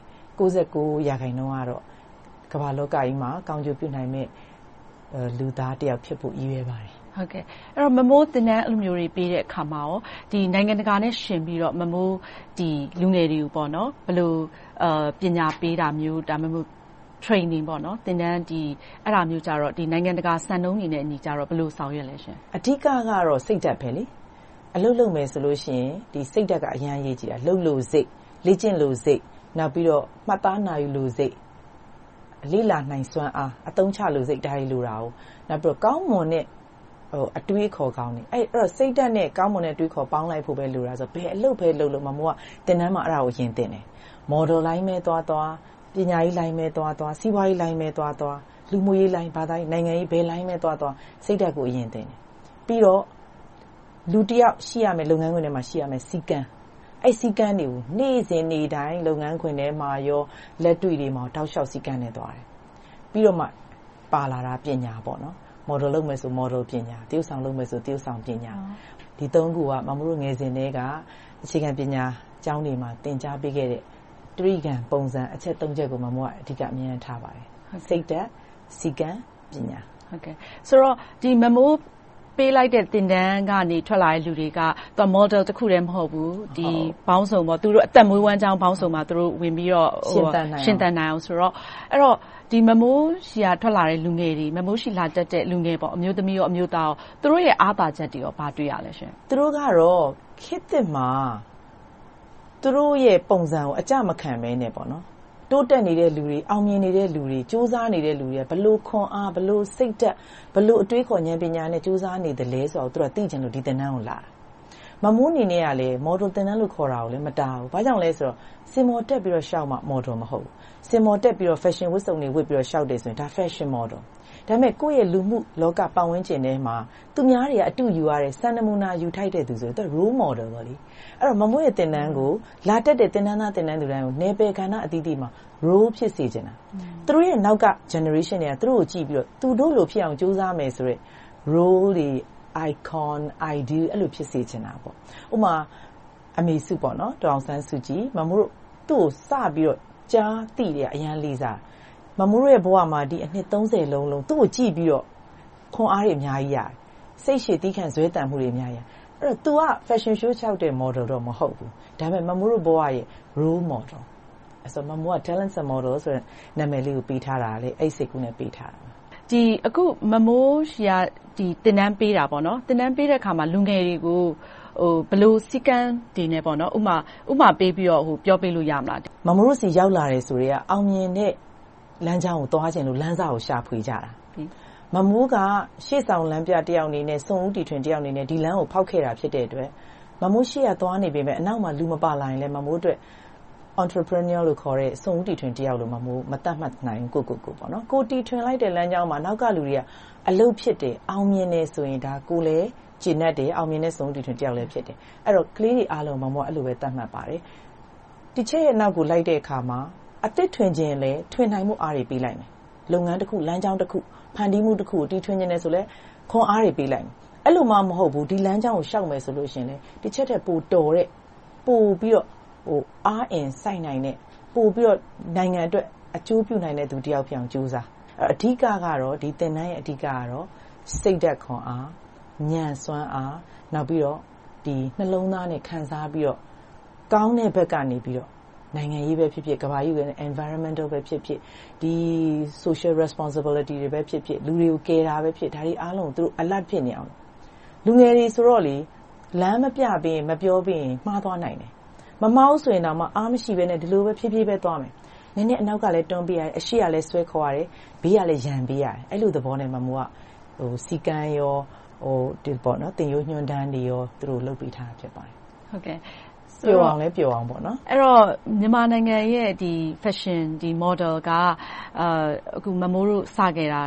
Speaker 12: 69%ကတော့ကမ္ဘာလောကကြီးမှာကောင်းကျိုးပြုနိုင်မဲ့လူသားတယောက်ဖြစ်ဖို့ရည်ရွယ်ပါတယ်
Speaker 11: ဟုတ်ကဲ့အဲ့တော့မမိုးသင်တန်းအလိုမျိုးတွေပေးတဲ့အခါမှာရောဒီနိုင်ငံတကာနဲ့ရှင်ပြီးတော့မမိုးဒီလူငယ်တွေကိုပေါ့နော်ဘယ်လိုပညာပေးတာမျိုးဒါမှမဟုတ် training ပေါ့နော်သင်တန်းဒီအဲ့ဒါမျိုးကြတော့ဒီနိုင်ငံတကာစံနှုန်းတွေနဲ့အညီကြတော့ဘယ်လိုဆောင်ရွက်လဲရှင်
Speaker 12: အဓိကကတော့စိတ်ဓာတ်ပဲလေအလုပ်လုပ်မယ်ဆိုလို့ရှိရင်ဒီစိတ်ဓာတ်ကအရင်ရေးကြည့်တာလှုပ်လို့စိတ်လေ့ကျင့်လို့စိတ်နောက်ပြီးတော့မှတ်သားနိုင်လို့စိတ်လေးလာနိုင်စွမ်းအားအသုံးချလို့စိတ်ဓာတ်လိုတာကိုနောက်ပြီးတော့ကောင်းမွန်တဲ့အတွေးခေါ်ကောင်းနေအဲ့တော့စိတ်ဓာတ်နဲ့ကောင်းမွန်တဲ့အတွေးခေါ်ပေါင်းလိုက်ဖို့ပဲလိုတာဆိုဘယ်အလုပ်ပဲလုပ်လို့မမိုးကသင်တန်းမှာအဲ့ဒါကိုယင်တင်တယ် model လိုင်းပဲသွားပညာရေးလိုင်းပဲသွားစီးပွားရေးလိုင်းပဲသွားလူမှုရေးလိုင်းဘာသာရေးနိုင်ငံရေးဘယ်လိုင်းပဲသွားစိတ်ဓာတ်ကိုယင်တင်တယ်ပြီးတော့လူတစ်ယောက်ရှိရမယ်လုပ်ငန်းခွင်ထဲမှာရှိရမယ်စီကံအဲ့စည်းကမ်းတွေကိုနေ့စဉ်နေ့တိုင်းလုပ်ငန်းခွင်ထဲမှာရောလက်တွေ့တွေမှာတောက်လျှောက်စည်းကမ်းနဲ့သွားတယ်ပြီးတော့မှပါလာတာပညာပေါ့နော် model လုပ်မယ်ဆို model ပညာတရုပ်ဆောင်လုပ်မယ်ဆိုတရုပ်ဆောင်ပညာဒီ3ခုကမမတို့ငယ်စဉ်တည်းကအခြေခံပညာကျောင်းတွေမှာသင်ကြားပေးခဲ့တဲ့တရိကံပုံစံအချက်3ချက်ကိုမမကအဓိကအမြင်ထားပါတယ်စိတ်ဓာတ်စည်းကမ်းပညာ
Speaker 11: ဟုတ်ကဲ့ဆိုတော့ဒီမမိုးပေးလိုက်တဲ့သင်တန်းကနေထွက်လာတဲ့လူတွေကသူ model တစ်ခုတည်းမဟုတ်ဘူးဒီဘောင်းဆောင်ပေါ့သူတို့အသက်မွေးဝမ်းကြောင်းဘောင်းဆောင်မှာသူတို့ဝင်ပြီးတော့
Speaker 12: ရှင်းတန်
Speaker 11: နိုင်အောင်ဆိုတော့အဲ့တော့ဒီမမိုးရှီကထွက်လာတဲ့လူငယ်တွေမမိုးရှီလာတက်တဲ့လူငယ်ပေါ့အမျိုးသမီးရောအမျိုးသားရောသူတို့ရဲ့အားသာချက်တွေရောဘာတွေ့ရလဲရှင်
Speaker 12: သူတို့ကတော့ခေတ်သစ်မှာသူတို့ရဲ့ပုံစံကိုအကြမခံမဲနဲ့ပေါ့နော်တိုးတက်နေတဲ့လူတွေအောင်မြင်နေတဲ့လူတွေစူးစမ်းနေတဲ့လူတွေဘလို့ခွန်အားဘလို့စိတ်ဓာတ်ဘလို့အတွေးခေါ်ဉာဏ်ပညာနဲ့စူးစမ်းနေတယ်လဲဆိုတော့သူတို့သိချင်လို့ဒီသင်တန်းကိုလာတာမမိုးအနေနဲ့ကလည်း model သင်တန်းလို့ခေါ်တာကိုလည်းမတားဘူး။ဘာကြောင့်လဲဆိုတော့စင်မော်တက်ပြီးတော့ရှောက်မှ model မဟုတ်ဘူး။စင်မော်တက်ပြီးတော့ fashion ဝတ်စုံတွေဝတ်ပြီးတော့ရှောက်တယ်ဆိုရင်ဒါ fashion model ။ဒါပေမဲ့ကိုယ့်ရဲ့လူမှုလောကပတ်ဝန်းကျင်ထဲမှာသူများတွေကအတူယူရတဲ့စံနမူနာယူထိုက်တဲ့သူဆိုတော့ role model ပေါ့လေ။အဲ့တော့မမိုးရဲ့သင်တန်းကိုလာတက်တဲ့သင်တန်းသားသင်တန်းသူတိုင်းကိုနယ်ပယ်ကဏ္ဍအသီးသီးမှာ role ဖြစ်စေချင်တာ။သူတို့ရဲ့နောက်က generation တွေကသူတို့ကိုကြည့်ပြီးတော့သူတို့လိုဖြစ်အောင်ကြိုးစားမယ်ဆိုတော့ role တွေicon ideal အဲ့လိုဖြစ်စေချင်တာပေါ့ဥပမာအမေစုပေါ့နော်ဒေါအောင်ဆန်းစုကြည်မမိုးတို့သူ့ကိုစပြီးတော့ကြားသိတယ်အရန်လေးစားမမိုးတို့ရဲ့ဘဝမှာဒီအနှစ်30လုံးသူ့ကိုကြည့်ပြီးတော့ခွန်အားတွေအများကြီးရတယ်စိတ်ရှည်သီးခံဇွဲတန်မှုတွေအများကြီးအဲ့တော့ तू က fashion show ချောက်တဲ့ model တော့မဟုတ်ဘူးဒါပေမဲ့မမိုးတို့ဘဝရဲ့ role model အဲ့ဆိုမမိုးက talent model ဆိုတဲ့နာမည်လေးကိုပေးထားတာလေအဲ့စိတ်ကူးနဲ့ပေးထားတာ
Speaker 11: ဒီအခုမမိုးရာဒီသင်တန်းပေးတာပေါ့နော်သင်တန်းပေးတဲ့အခါမှာလူငယ်တွေကိုဘယ်လိုစီကံတွေနဲ့ပေါ့နော်ဥမာပေးပြီးတော့ပြောပေးလို့ရမလား
Speaker 12: မမိုးတို့စီရောက်လာတယ်ဆိုတော့အောင်မြင်တဲ့လမ်းကြောင်းကိုသွားခြင်းလို့လမ်းစာကိုရှာဖွေကြတာမမိုးကရှေ့ဆောင်လမ်းပြတယောက်အနေနဲ့စုံဦးတီထွင်တယောက်အနေနဲ့ဒီလမ်းကိုဖောက်ခဲ့တာဖြစ်တဲ့အတွက်မမိုးရှေ့ကသွားနေပေမဲ့အနောက်မှာလူမပါလာရင်လည်းမမိုးအတွက်entrepreneur လို့ခေါ်တဲ့စုံဦးတီထွင်တယောက်လို့မတတ်မှတ်နိုင်ကိုပေါ့နော်ကိုတီထွင်လိုက်တဲ့လမ်းကြောင်းမှာနောက်ကလူတွေကအလုပ်ဖြစ်တယ်အောင်မြင်နေဆိုရင်ဒါကိုလည်းကျင့်တတ်တယ်အောင်မြင်တဲ့စုံဦးတီထွင်တယောက်လည်းဖြစ်တယ်အဲ့တော့ကလေးတွေအားလုံးမမိုးအဲ့လိုပဲတတ်မှတ်ပါတယ်ဒီချက်ရဲ့နောက်ကိုလိုက်တဲ့အခါမှာအသစ်ထွင်ခြင်းလည်းထွင်နိုင်မှုအားတွေပေးလိုက်မယ်လုပ်ငန်းတစ်ခုလမ်းကြောင်းတစ်ခုဖန်တီးမှုတစ်ခုကိုတီထွင်ခြင်းနဲ့ဆိုလဲခွန်အားတွေပေးလိုက်မယ်အဲ့လိုမှမဟုတ်ဘူးဒီလမ်းကြောင်းကိုရှောက်မယ်ဆိုလို့ရှင်လေဒီချက်တဲ့ပိုတော်တဲ့ပိုပြီးတော့အားအင်စိုက်နိုင်တဲ့ပို့ပြီးတော့နိုင်ငံအတွက်အကျိုးပြုနိုင်တဲ့သူတယောက်ဖြစ်အောင်ကြိုးစားအဓိကကတော့ဒီသင်တန်းရဲ့အဓိကကတော့စိတ်ဓာတ်ခွန်အားဉာဏ်စွမ်းအားနောက်ပြီးတော့ဒီနှလုံးသားနဲ့ခံစားပြီးတော့ကောင်းတဲ့ဘက်ကနေပြီးတော့နိုင်ငံရေးပဲဖြစ်ဖြစ်ကမ္ဘာကြီးရဲ့ environmental ပဲဖြစ်ဖြစ်ဒီ social responsibility တွေပဲဖြစ်ဖြစ်လူတွေကိုကယ်တာပဲဖြစ်ဒါတွေအားလုံးသူတို့ alert ဖြစ်နေအောင်လူငယ်တွေဆိုတော့လေလမ်းမပြပေးရင်မပြောပေးရင်မှားသွားနိုင်တယ်မမောက်ဆိုရင်တော့အားမရှိဘဲနဲ့ဒီလိုပဲဖြည်းဖြည်းပဲသွားမယ်နည်းနည်းအနောက်ကလည်းတွန်းပေးရတယ်အရှိကလည်းဆွဲခေါ်ရတယ်ဘေးကလည်းရံပေးရတယ်အဲ့လိုသဘောနဲ့မမိုးကစီကံရောဒီပေါ့နော်တင်ရိုးညွှန်းတန်းတွေရောသူတို့လုပ်ပေးထားဖြစ်ပါတယ်
Speaker 11: ဟုတ်ကဲ့
Speaker 12: ပျော်အောင်လည်းပျော်အောင်ပေါ့နော်
Speaker 11: အဲ့တော့မြန်မာနိုင်ငံရဲ့ဒီ fashion ဒီ model ကအခုမမိုးတို့စခဲ့တာ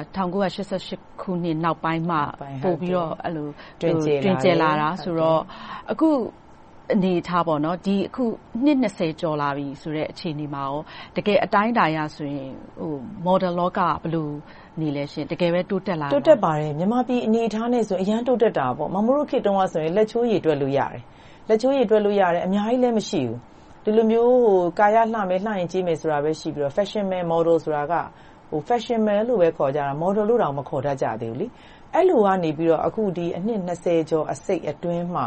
Speaker 11: 1988ခုနှစ်နောက်ပိုင်းမှပို့ပြီးတော့အဲ့လိုတွင်ကျယ်လာတာဆိုတော့အခုအနေထားပေါ့နော်ဒီအခုနှစ်20ကျော်လာပြီဆိုတဲ့အခြေအနေမှာရောတကယ်အတိုင်းအတာရဆိုရင်model လောကဘယ်လိုနေလဲရှင်တကယ်ပဲတိုးတက်လာ
Speaker 12: တိုးတက်ပါတယ်မြန်မာပြည်အနေထားနဲ့ဆိုအရန်တိုးတက်တာပေါ့မမိုးတို့ခေတ်တုန်းကဆိုရင်လက်ချိုးရည်တွက်လို့ရတယ်လက်ချိုးရည်တွက်လို့ရတယ်အများကြီးလည်းမရှိဘူးဒီလိုမျိုးကာယလှမယ်လှရင်ကြီးမယ်ဆိုတာပဲရှိပြီးတော့ fashion man model ဆိုတာကfashion man လို့ပဲခေါ်ကြတာ model လို့တောင်မခေါ်တတ်ကြသေးဘူးလीအဲ့လိုကနေပြီးတော့အခုဒီအနှစ်20ကျော်အစိတ်အတွင်းမှာ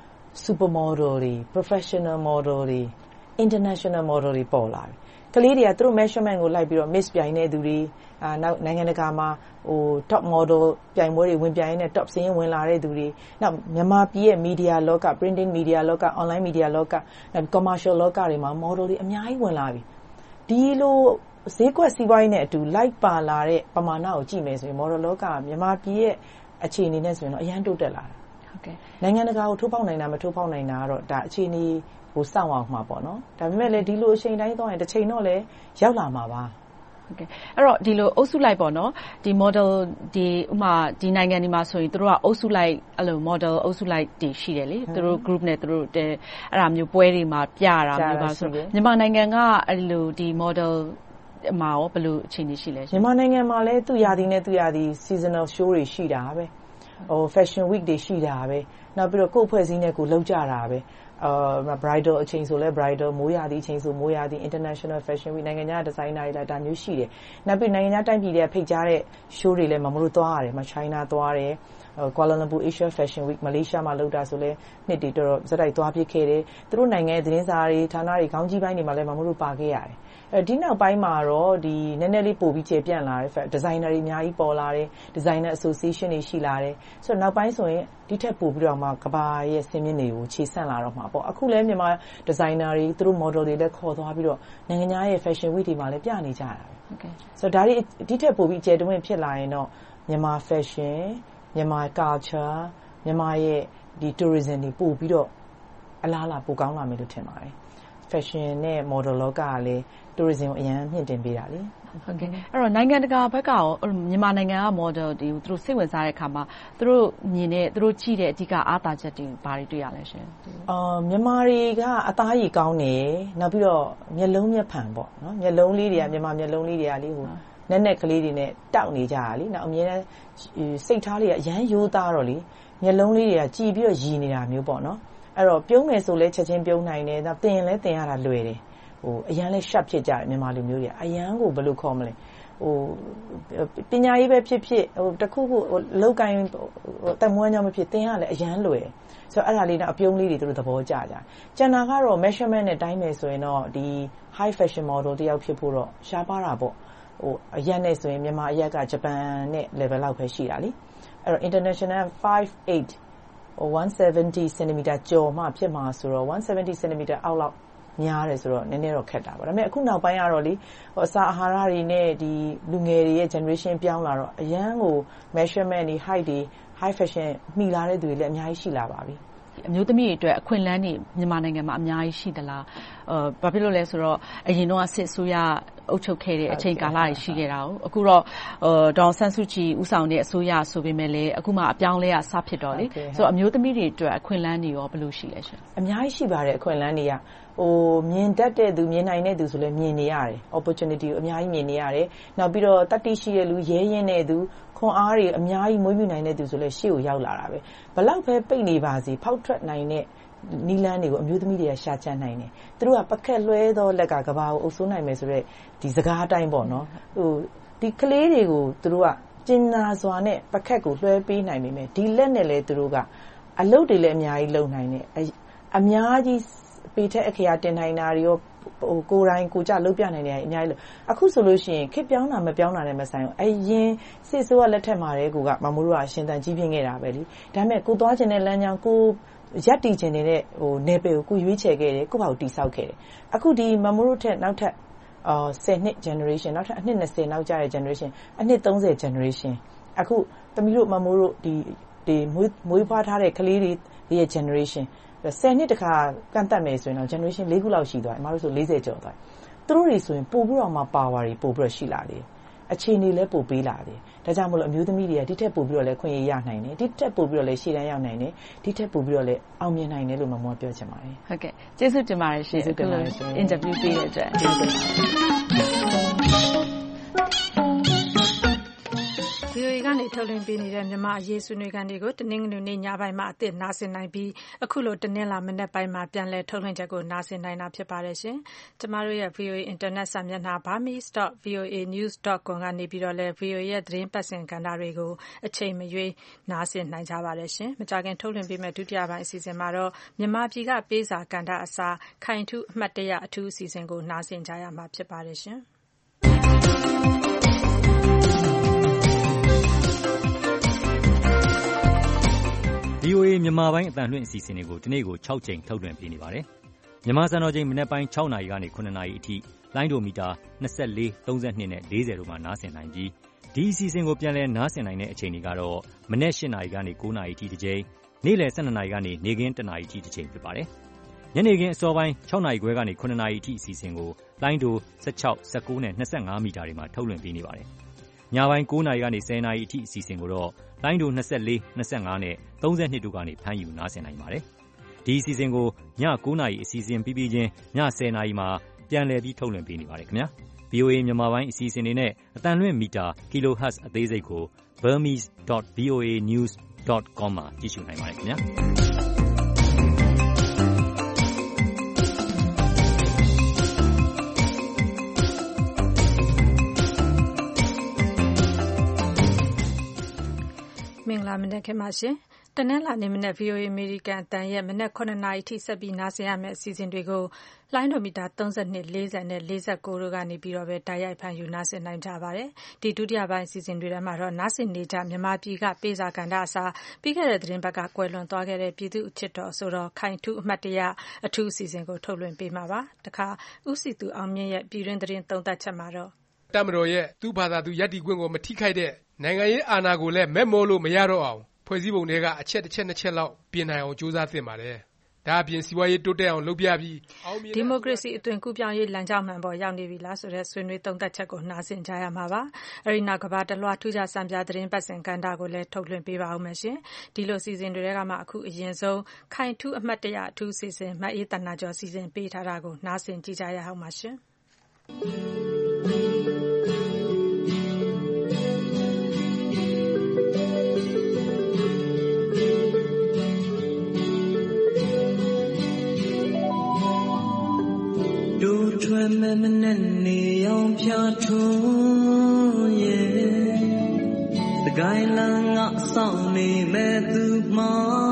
Speaker 12: supermodel တွေ professional model တွေ international model တွေပေါ်လာပြီကလေးတွေကသူတို့ measurement ကိုလိုက်ပြီးတော့ miss ပြိုင်နေသူတွေနောက်နိုင်ငံတကာမှာtop model ပြိုင်ပွဲတွေဝင်ပြိုင်နေ top စင်းဝင်လာတဲ့သူတွေနောက်မြန်မာပြည်ရဲ့ media လောက printing media လောက online media လောကနောက် commercial လောကတွေမှာ model တွေအများကြီးဝင်လာပြီဒီလိုဈေးကွက်စီးပွားရေးနဲ့အတူ like ပါလာတဲ့ပမာဏကိုကြည့်မယ်ဆိုရင် model လောကမြန်မာပြည်ရဲ့အခြေအနေနဲ့ဆိုရင်တော့အရန်တိုးတက်လာတာနိုင်ငံတကာကိုထိုးပေါက်နိုင်တာမထိုးပေါက်နိုင်တာကတော့ဒါအခြေအနေကိုစောင့်အောင်မှာပေါ့နော်ဒါပေမဲ့လည်းဒီလိုအချိန်တိုင်းသွားရင်တစ်ချိန်တော့လည်းရောက်လာမှာပါ
Speaker 11: အဲ့တော့ဒီလိုအုပ်စုလိုက်ပေါ့နော်ဒီ model ဒီဥမာဒီနိုင်ငံဒီမှာဆိုရင်သူတို့ကအုပ်စုလိုက်အဲ့လို model အုပ်စုလိုက်တည်ရှိတယ်လေသူတို့ group နဲ့သူတို့အဲ့ဒါမျိုးပွဲတွေမှာပြတာမျိုးပါဆိုမြန်မာနိုင်ငံကအဲ့လိုဒီ model မှာရောဘယ်လိုအခြေအနေရှိလဲ
Speaker 12: မြန်မာနိုင်ငံမှာလည်းသူ့ရာသီနဲ့သူ့ရာသီ seasonal show တွေရှိတာပဲfashion week တွေရှိတာပဲနောက်ပြီးတော့ကိုယ့်အဖွဲ့အစည်းနဲ့ကိုလုပ်ကြတာပဲbridal အချိန်ဆိုလဲ bridal မိုးရာသီအချိန်ဆိုမိုးရာသီ international fashion week နိုင်ငံခြားဒီဇိုင်နာတွေလာဒါမျိုးရှိတယ်နောက်ပြီးနိုင်ငံခြားတိုင်းပြည်တွေကဖိတ်ကြားတဲ့ show တွေလည်းမလို့သွားရတယ်China သွားတယ်Kuala Lumpur Asia Fashion Week မလေးရှားမှာလုပ်တာဆိုလဲနှစ်တွေတော်တော်ဇက်တိုက်သွားပြစ်ခဲ့တယ်သူတို့နိုင်ငံရဲ့သတင်းစာတွေဌာနတွေခေါင်းကြီးပိုင်းတွေမှာလည်းမလို့ပါခဲ့ရတယ်ဒီနောက်ပိုင်းမှာတော့ဒီနည်းနည်းလေးပို့ပြီးကျေပြန့်လာတယ်ဒီဇိုင်နာတွေအများကြီးပေါ်လာတယ်ဒီဇိုင်နာ association တွေရှိလာတယ်ဆိုတော့နောက်ပိုင်းဆိုရင်ဒီထက်ပို့ပြီးတော့မှကဘာရဲ့စင်မြင့်တွေကိုခြေဆန့်လာတော့မှာပေါ့အခုလည်းမြန်မာဒီဇိုင်နာတွေသူတို့ model တွေလည်းခေါ်သွားပြီးတော့နိုင်ငံခြားရဲ့ fashion week တွေမှာလည်းပြနေကြတာပဲဆိုတော့ဒါတွေဒီထက်ပို့ပြီးကျေတွင်းဖြစ်လာရင်တော့မြန်မာ fashion မြန်မာ culture မြန်မာရဲ့ဒီ tourism တွေပို့ပြီးတော့အလားအလာပိုကောင်းလာမယ်လို့ထင်ပါတယ် fashion နဲ့ model လောကကလည်း tourism ကိုအရင်မြင့်တင်ပေးတာလေ
Speaker 11: ဟုတ်ကဲ့အဲ့တော့နိုင်ငံတကာဘက်ကရောမြန်မာနိုင်ငံက model တွေသူတို့စိတ်ဝင်စားတဲ့အခါမှာသူတို့မြင်တဲ့သူတို့ကြည့်တဲ့အဓိကအားသာချက်တွေဘာတွေတွေ့ရလဲရှင်
Speaker 12: မြန်မာတွေကအသားရည်ကောင်းတယ်နောက်ပြီးတော့မျက်လုံးမျက်ဖန်ပေါ့နော်မျက်လုံးလေးတွေကမြန်မာမျက်လုံးလေးတွေကလေဟိုနက်နက်ကလေးတွေနဲ့တောက်နေကြတာလေနောက်အမြဲတမ်းစိတ်ထားလေးကအရန်ရိုးသားတော့လေမျက်လုံးလေးတွေကကြည်ပြီးတော့ရည်နေတာမျိုးပေါ့နော်အဲ့တော့ပြုံးမယ်ဆိုလဲချက်ချင်းပြုံးနိုင်တယ်နောက်တင်ရင်လဲတင်ရတာလွယ်တယ်ဟိုအရန်လဲရှက်ဖြစ်ကြတယ်မြန်မာလူမျိုးတွေကအရန်ကိုဘယ်လိုခေါ်မလဲဟိုပညာရေးပဲဖြစ်ဖြစ်ဟိုတခုခုလောက်ကိုင်းတက်မွေးကြောင်မဖြစ်တင်ရလဲအရန်လွယ်ဆိုတော့အဲ့ဒါလေးတော့အပြုံးလေးတွေသူတို့သဘောကျကြကျန်တာကတော့ measurement နဲ့တိုင်းမယ်ဆိုရင်တော့ဒီ high fashion model တယောက်ဖြစ်ဖို့တော့ရှားပါတာပေါ့ဟိုအရက်နဲ့ဆိုရင်မြန်မာအရက်ကဂျပန်နဲ့ level လောက်ပဲရှိတာလीအဲ့တော့ international 5'8 170 cm ကျော်မှဖြစ်မှာဆိုတော့170 cm အောက်လောက်များတယ်ဆိုတော့နည်းနည်းတော့ခက်တာပါဒါပေမဲ့အခုနောက်ပိုင်းကတော့လေဟိုအစာအာဟာရတွေနဲ့ဒီလူငယ်တွေရဲ့ generation ပြောင်းလာတော့အရန်ကို measurement တွေ height တွေ high fashion မှီလာတဲ့သူတွေလည်းအများကြီးရှိလာပါပြီ
Speaker 11: အမျိုးသမီးတွေအတွက်အခွင့်အလမ်းတွေမြန်မာနိုင်ငံမှာအများကြီးရှိသလားဘာဖြစ်လို့လဲဆိုတော့အရင်တော့စစ်ဆိုးရအုပ်ချုပ်ခဲ့တဲ့အချိန်ကာလတွေရှိခဲ့တာ။အခုတော့ဒေါ်ဆန်းစုကြည်ဦးဆောင်တဲ့အစိုးရဆိုပေမဲ့လည်းအခုမှအပြောင်းလဲရစဖြစ်တော့လေ။ဆိုတော့အမျိုးသမီးတွေအတွက်အခွင့်အလမ်းတွေရောဘယ်လိုရှိလဲရှင်
Speaker 12: ။အများကြီးရှိပါတယ်အခွင့်အလမ်းတွေကဟိုမြင်တတ်တဲ့သူမြင်နိုင်တဲ့သူဆိုလည်းမြင်နေရတယ် opportunity ကိုအများကြီးမြင်နေရတယ်။နောက်ပြီးတော့တတ်သိရှိတဲ့လူရဲရင်တဲ့သူခွန်အားတွေအများကြီးမွေးမြူနိုင်တဲ့သူဆိုလည်းရှေ့ကိုရောက်လာတာပဲ။ဘလောက်ပဲပိတ်နေပါစေဖောက်ထွက်နိုင်တဲ့နီလန်းတွေကိုအမျိုးသမီးတွေကရှာချမ်းနိုင်တယ်။သူတို့ကပကက်လွှဲသောလက်ကကဘာကိုအုပ်စိုးနိုင်မယ်ဆိုတော့ဒီစကားအတိုင်းပေါ့နော်။ဟိုဒီကလေးတွေကိုသူတို့ကကျင်နာစွာနဲ့ပကက်ကိုလွှဲပေးနိုင်ပေမဲ့ဒီလက်နဲ့လည်းသူတို့ကအလုပ်တွေလည်းအများကြီးလုပ်နိုင်တယ်။အများကြီးပေထက်အခရာတင်နိုင်တာတွေရောဟိုကိုယ်တိုင်းကိုကြလုပ်ပြနိုင်တယ်အများကြီးလို့အခုဆိုလို့ရှိရင်ခစ်ပြောင်းတာမပြောင်းတာနဲ့မဆိုင်ဘူးအရင်စစ်ဆိုးကလက်ထက်မှာတဲ့ကိုကမမိုးတို့ကရှင်တန်ကြီးပြင်းခဲ့တာပဲလीဒါပေမဲ့ကိုသွားခြင်းတဲ့လမ်းကြောင်းကိုရက်တီခြင်းနေတဲ့ဟိုနယ်ပယ်ကိုကိုရွေးချယ်ခဲ့တယ်ကိုဘာကိုတိဆောက်ခဲ့တယ်အခုဒီမမိုးတို့ထက်နောက်ထပ်10နှစ် generation နောက်ထပ်အနှစ်20နောက်ကျတဲ့ generation အနှစ်30 generation အခုသမီးတို့မမိုးတို့ဒီမွေးဖွားထားတဲ့ကလေးတွေရဲ့ generation 10နှစ်တခါကန့်တက်မယ်ဆိုရင်တော့ generation 4ခုလောက်ရှိသွားတယ်အမတို့ဆို40ကျော်သွားသူတို့တွေဆိုရင်ပို့ပြီးတော့မှ power တွေပို့ပြီးတော့ရှိလာတယ်အခြေအနေလည်းပို့ပေးလာတယ်ဒါကြောင့်မလို့အမျိုးသမီးတွေကဒီထက်ပို့ပြီးတော့လည်းခွင့်ရရနိုင်တယ်ဒီထက်ပို့ပြီးတော့လည်းရှေ့တန်းရောက်နိုင်တယ်ဒီထက်ပို့ပြီးတော့လည်းအောင်မြင်နိုင်တယ်လို့မမောပြောချင်ပါတယ်
Speaker 11: ဟုတ်ကဲ့ကျေးဇူးတင်ပါတယ်ရှင်အခုလို interview ပေးတဲ့အတွက်ကျေးဇူးတင်ပါတယ်
Speaker 2: VOA ကနေထုတ်လွှင့်ပေးနေတဲ့မြန်မာအရေးဆွေးနွေးခန်းတွေကိုတနင်္ဂနွေနေ့ညပိုင်းမှာအသစ်နားဆင်နိုင်ပြီးအခုလိုတနင်္လာမနက်ပိုင်းမှာပြန်လည်ထုတ်လွှင့်ချက်ကိုနားဆင်နိုင်တာဖြစ်ပါတယ်ရှင်။ကျမတို့ရဲ့ VOA Internet စာမျက်နှာ burmese.voanews.com ကနေပြီးတော့လည်း VOA ရဲ့သတင်းပတ်စဉ်ကဏ္ဍတွေကိုအချိန်မရွေးနားဆင်နိုင်ကြပါတယ်ရှင်။မကြာခင်ထုတ်လွှင့်ပေးမယ့်ဒုတိယပိုင်းအစီအစဉ်မှာတော့မြန်မာပြည်ကပေးစာကဏ္ဍအစားခိုင်ထူးအမှတ်တရအထူးအစီအစဉ်ကိုနားဆင်ကြရမှာဖြစ်ပါတယ်ရှင်။
Speaker 3: VOA မြန်မာပိုင်းအသံလွှင့်အစီအစဉ်တွေကိုဒီနေ့ကို6ချိန်ထုတ်လွှင့်ပေးနေပါတယ်။မြန်မာစံတော်ချိန်မနက်ပိုင်း6နာရီကနေ9နာရီအထိလိုင်းဒိုမီတာ24 32နဲ့40တို့မှာနားဆင်နိုင်ပြီးဒီအစီအစဉ်ကိုပြန်လည်နားဆင်နိုင်တဲ့အချိန်တွေကတော့မနက်8နာရီကနေ9နာရီအထိတစ်ချိန်နေ့လယ်12နာရီကနေနေ့ခင်း1နာရီအထိတစ်ချိန်ဖြစ်ပါတယ်။
Speaker 13: ညနေခင်းအစောပိုင်း6နာရီခွဲကနေ9နာရီအထိအစီအစဉ်ကိုလိုင်းဒို16 19နဲ့25မီတာတွေမှာထုတ်လွှင့်ပေးနေပါတယ်။ညပိုင်း9နာရီကနေ10နာရီအထိအစီအစဉ်ကိုတော့လိုင်းဒို24 25နဲ့32တို့ကနေဖမ်းယူနားဆင်နိုင်ပါတယ်။ဒီအစီအစဉ်ကိုည9နာရီအစီအစဉ်ပြီးပြီးချင်းည10နာရီမှာပြန်လည်ပြီးထုတ်လွှင့်ပေးနေပါတယ်ခင်ဗျာ။ VOA မြန်မာပိုင်းအစီအစဉ်တွေနဲ့အတန်လွှင့်မီတာ kilohertz အသေးစိတ်ကို burmese.voanews.com မှာကြည့်ရှုနိုင်ပါတယ်ခင်ဗျာ။
Speaker 2: မင်္ဂလာမနက်ခင်းပါရှင်။တနင်္လာနေ့မနက် VOA အမေရိကန်အသံရဲ့မနက်9နာရီထိဆက်ပြီးနားဆင်ရမယ့်အစီအစဉ်တွေကိုလိုင်းဒိုမီတာ32 40နဲ့49တို့ကနေပြီးတော့ပဲတိုက်ရိုက်ဖန်ယူနားဆင်နိုင်ကြပါတယ်။ဒီဒုတိယပိုင်းအစီအစဉ်တွေထဲမှာတော့နားဆင်နေကြမြန်မာပြည်ကပေးစာကဏ္ဍအစားပြီးခဲ့တဲ့သတင်းပတ်ကကွယ်လွန်သွားခဲ့တဲ့ပြည်သူ့အချစ်တော်ဆိုတော့ခိုင်ထူးအမှတ်တရအထူးအစီအစဉ်ကိုထုတ်လွှင့်ပေးမှာပါ။တခါဦးစီသူအောင်မြင့်ရဲ့ပြည်တွင်းသတင်းသုံးသပ်ချက်မှာတော့
Speaker 14: တပ်မတော်ရဲ့သူ့ဘာသာသူရပ်တည်ခွင့်ကိုမထိခိုက်တဲ့နိုင်ငံရေးအာဏာကိုလည်းမဲ့မောလို့မရတော့အောင်ဖွဲ့စည်းပုံတွေကအချက်တစ်ချက်နှစ်ချက်လောက်ပြင်နိုင်အောင်ကြိုးစားသင့်ပါတယ်။ဒါအပြင်စီးပွားရေးတိုးတက်အောင်လုပ်ပြပြီး
Speaker 2: ဒီမိုကရေစီအသွင်ကူးပြောင်းရေးလမ်းကြောင်းမှန်ပေါ်ရောက်နေပြီလားဆိုတဲ့ဆွေးနွေးသုံးသပ်ချက်ကိုနားဆင်ကြရမှာပါ။အဲဒီနောက်ကမ္ဘာတလွှားထူးခြားစံပြသတင်းပတ်စဉ်ကဏ္ဍကိုလည်းထုတ်လွှင့်ပေးပါဦးမယ်ရှင်။ဒီလိုစီစဉ်တွေကမှအခုအရင်ဆုံးခိုင်ထူးအမှတ်တရအထူးစီစဉ်မအေးတနာကျော်စီစဉ်ပေးထားတာကိုနားဆင်ကြည့်ကြရအောင်ပါရှင်။
Speaker 15: ထွန်းမမနဲ့နေအောင်ဖြာထွန်းရဲ့စကိုင်းလန်းကဆောင်နေမဲ့သူမှ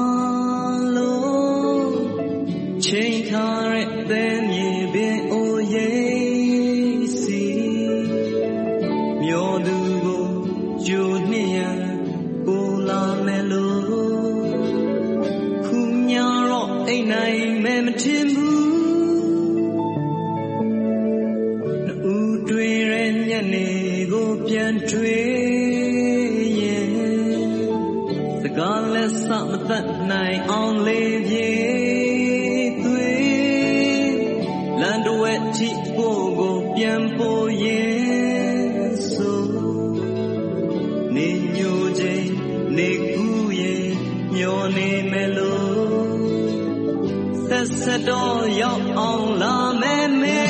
Speaker 15: လို့ချိန်ထားတဲ့သဲမြေပင်အိုရေးစီမျောသူကိုကြိုနှင့်ရန်ကိုလာမယ်လို့ခုညတော့အိမ်နိုင်မဲ့မထင်ဘူးနေကိုပြန်တွေ့ရင်စကားလက်စမတတ်နိုင်အောင်လေးပြေးသွေးလမ်းတစ်ဝက်ထိကိုပြန်ပို့ရင်ဆိုနေညိုချိန်နေကူးရင်မျောနေမယ်လို့ဆက်တော့ရောက်အောင်လာမယ်မေ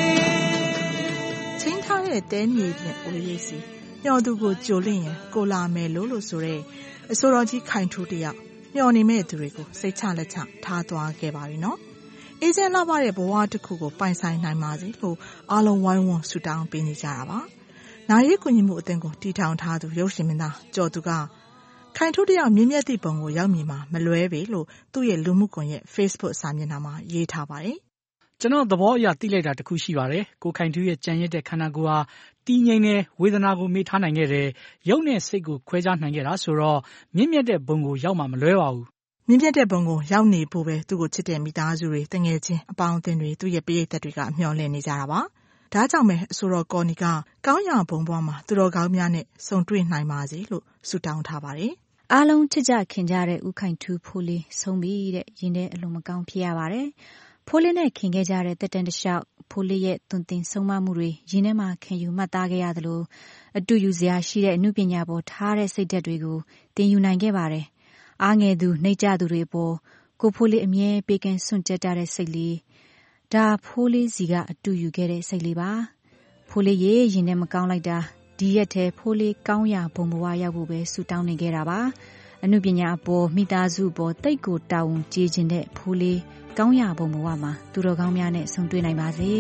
Speaker 8: တဲမြေပြင်အိုရေးစီမျောသူကိုကြိုလင့်ရင်ကိုလာမယ်လို့ဆိုတဲ့အစိုးရကြီးခိုင်ထူးတယောက်မျောနေမဲ့သူတွေကိုစိတ်ချလက်ချထားသွားခဲ့ပါပြီနော်အေးချမ်းလာပါတဲ့ဘဝတစ်ခုကိုပိုင်ဆိုင်နိုင်ပါစေလို့အားလုံးဝိုင်းဝန်းဆုတောင်းပေးနေကြတာပါနိုင်ရေးကူညီမှုအသင်းကိုတည်ထောင်ထားသူရုပ်ရှင်မင်းသားကျော်သူကခိုင်ထူးတယောက်မြင့်မြတ်သည့်ပုံကိုရောက်မြင်မှာမလွဲပေလို့သူ့ရဲ့လူမှုကွန်ရက် Facebook စာမျက်နှာမှာရေးထားပါတယ်
Speaker 16: ကျွန်တော်သဘောအရသိလိုက်တာတခုရှိပါတယ်ကိုခိုင်ထူးရဲ့ကြံရစ်တဲ့ခန္ဓာကိုယ်ဟာတည်ငြိမ်တဲ့ဝေဒနာကိုမေ့ထားနိုင်ခဲ့တယ်ရုပ်နဲ့စိတ်ကိုခွဲခြားနိုင်ခဲ့တာဆိုတော့မြင့်မြတ်တဲ့ဘုံကိုရောက်မှမလွဲပါဘူး
Speaker 8: မြင့်မြတ်တဲ့ဘုံကိုရောက်နေဖို့ပဲသူ့ကိုချစ်တဲ့မိသားစုတွေတငယ်ချင်းအပေါင်းအသင်းတွေသူ့ရဲ့ပရိသတ်တွေကမျှော်လင့်နေကြတာပါဒါကြောင့်ပဲအဆိုတော်ကော်နီကကောင်းရာဘုံဘွားမှာသူတော်ကောင်းများနဲ့ဆုံတွေ့နိုင်ပါစေလို့ဆုတောင်းထားပါတယ်
Speaker 6: အားလုံးချစ်ကြခင်ကြတဲ့ဦးခိုင်ထူးဖိုးလေးဆုံးပြီတဲ့ရင်ထဲအလုံးမကောင်းဖြစ်ရပါတယ်ဖိုးလေးနဲ့ခင်ခဲ့ကြတဲ့တက်တန်တလျှောက်ဖိုးလေးရဲ့သွန်သင်ဆုံးမမှုတွေရင်းထဲမှာခင်ယူမှတ်သားခဲ့ရသလိုအတူယူစရာရှိတဲ့အမှုပညာပေါ်ထားတဲ့စိတ်ဓာတ်တွေကိုသင်ယူနိုင်ခဲ့ပါတယ်။အားငယ်သူနှိမ့်ကြသူတွေပေါ်ကိုဖိုးလေးအမြဲပေးကမ်းစွန့်ကြက်တဲ့စိတ်လေးဒါဖိုးလေးစီကအတူယူခဲ့တဲ့စိတ်လေးပါ။ဖိုးလေးရဲ့ရင်ထဲမကောင်းလိုက်တာဒီရက်ထဲဖိုးလေးကောင်းရာဘုံဘဝရောက်ဖို့ပဲဆုတောင်းနေခဲ့တာပါ။အမှုပညာအပေါ်မိသားစုပေါ်တိတ်ကိုတာဝန်ကျေခြင်းတဲ့ဖိုးလေးကောင်းရာဘုံဘဝမှာသူတော်ကောင်းများနဲ့ဆုံတွေ့နိုင်ပါစေ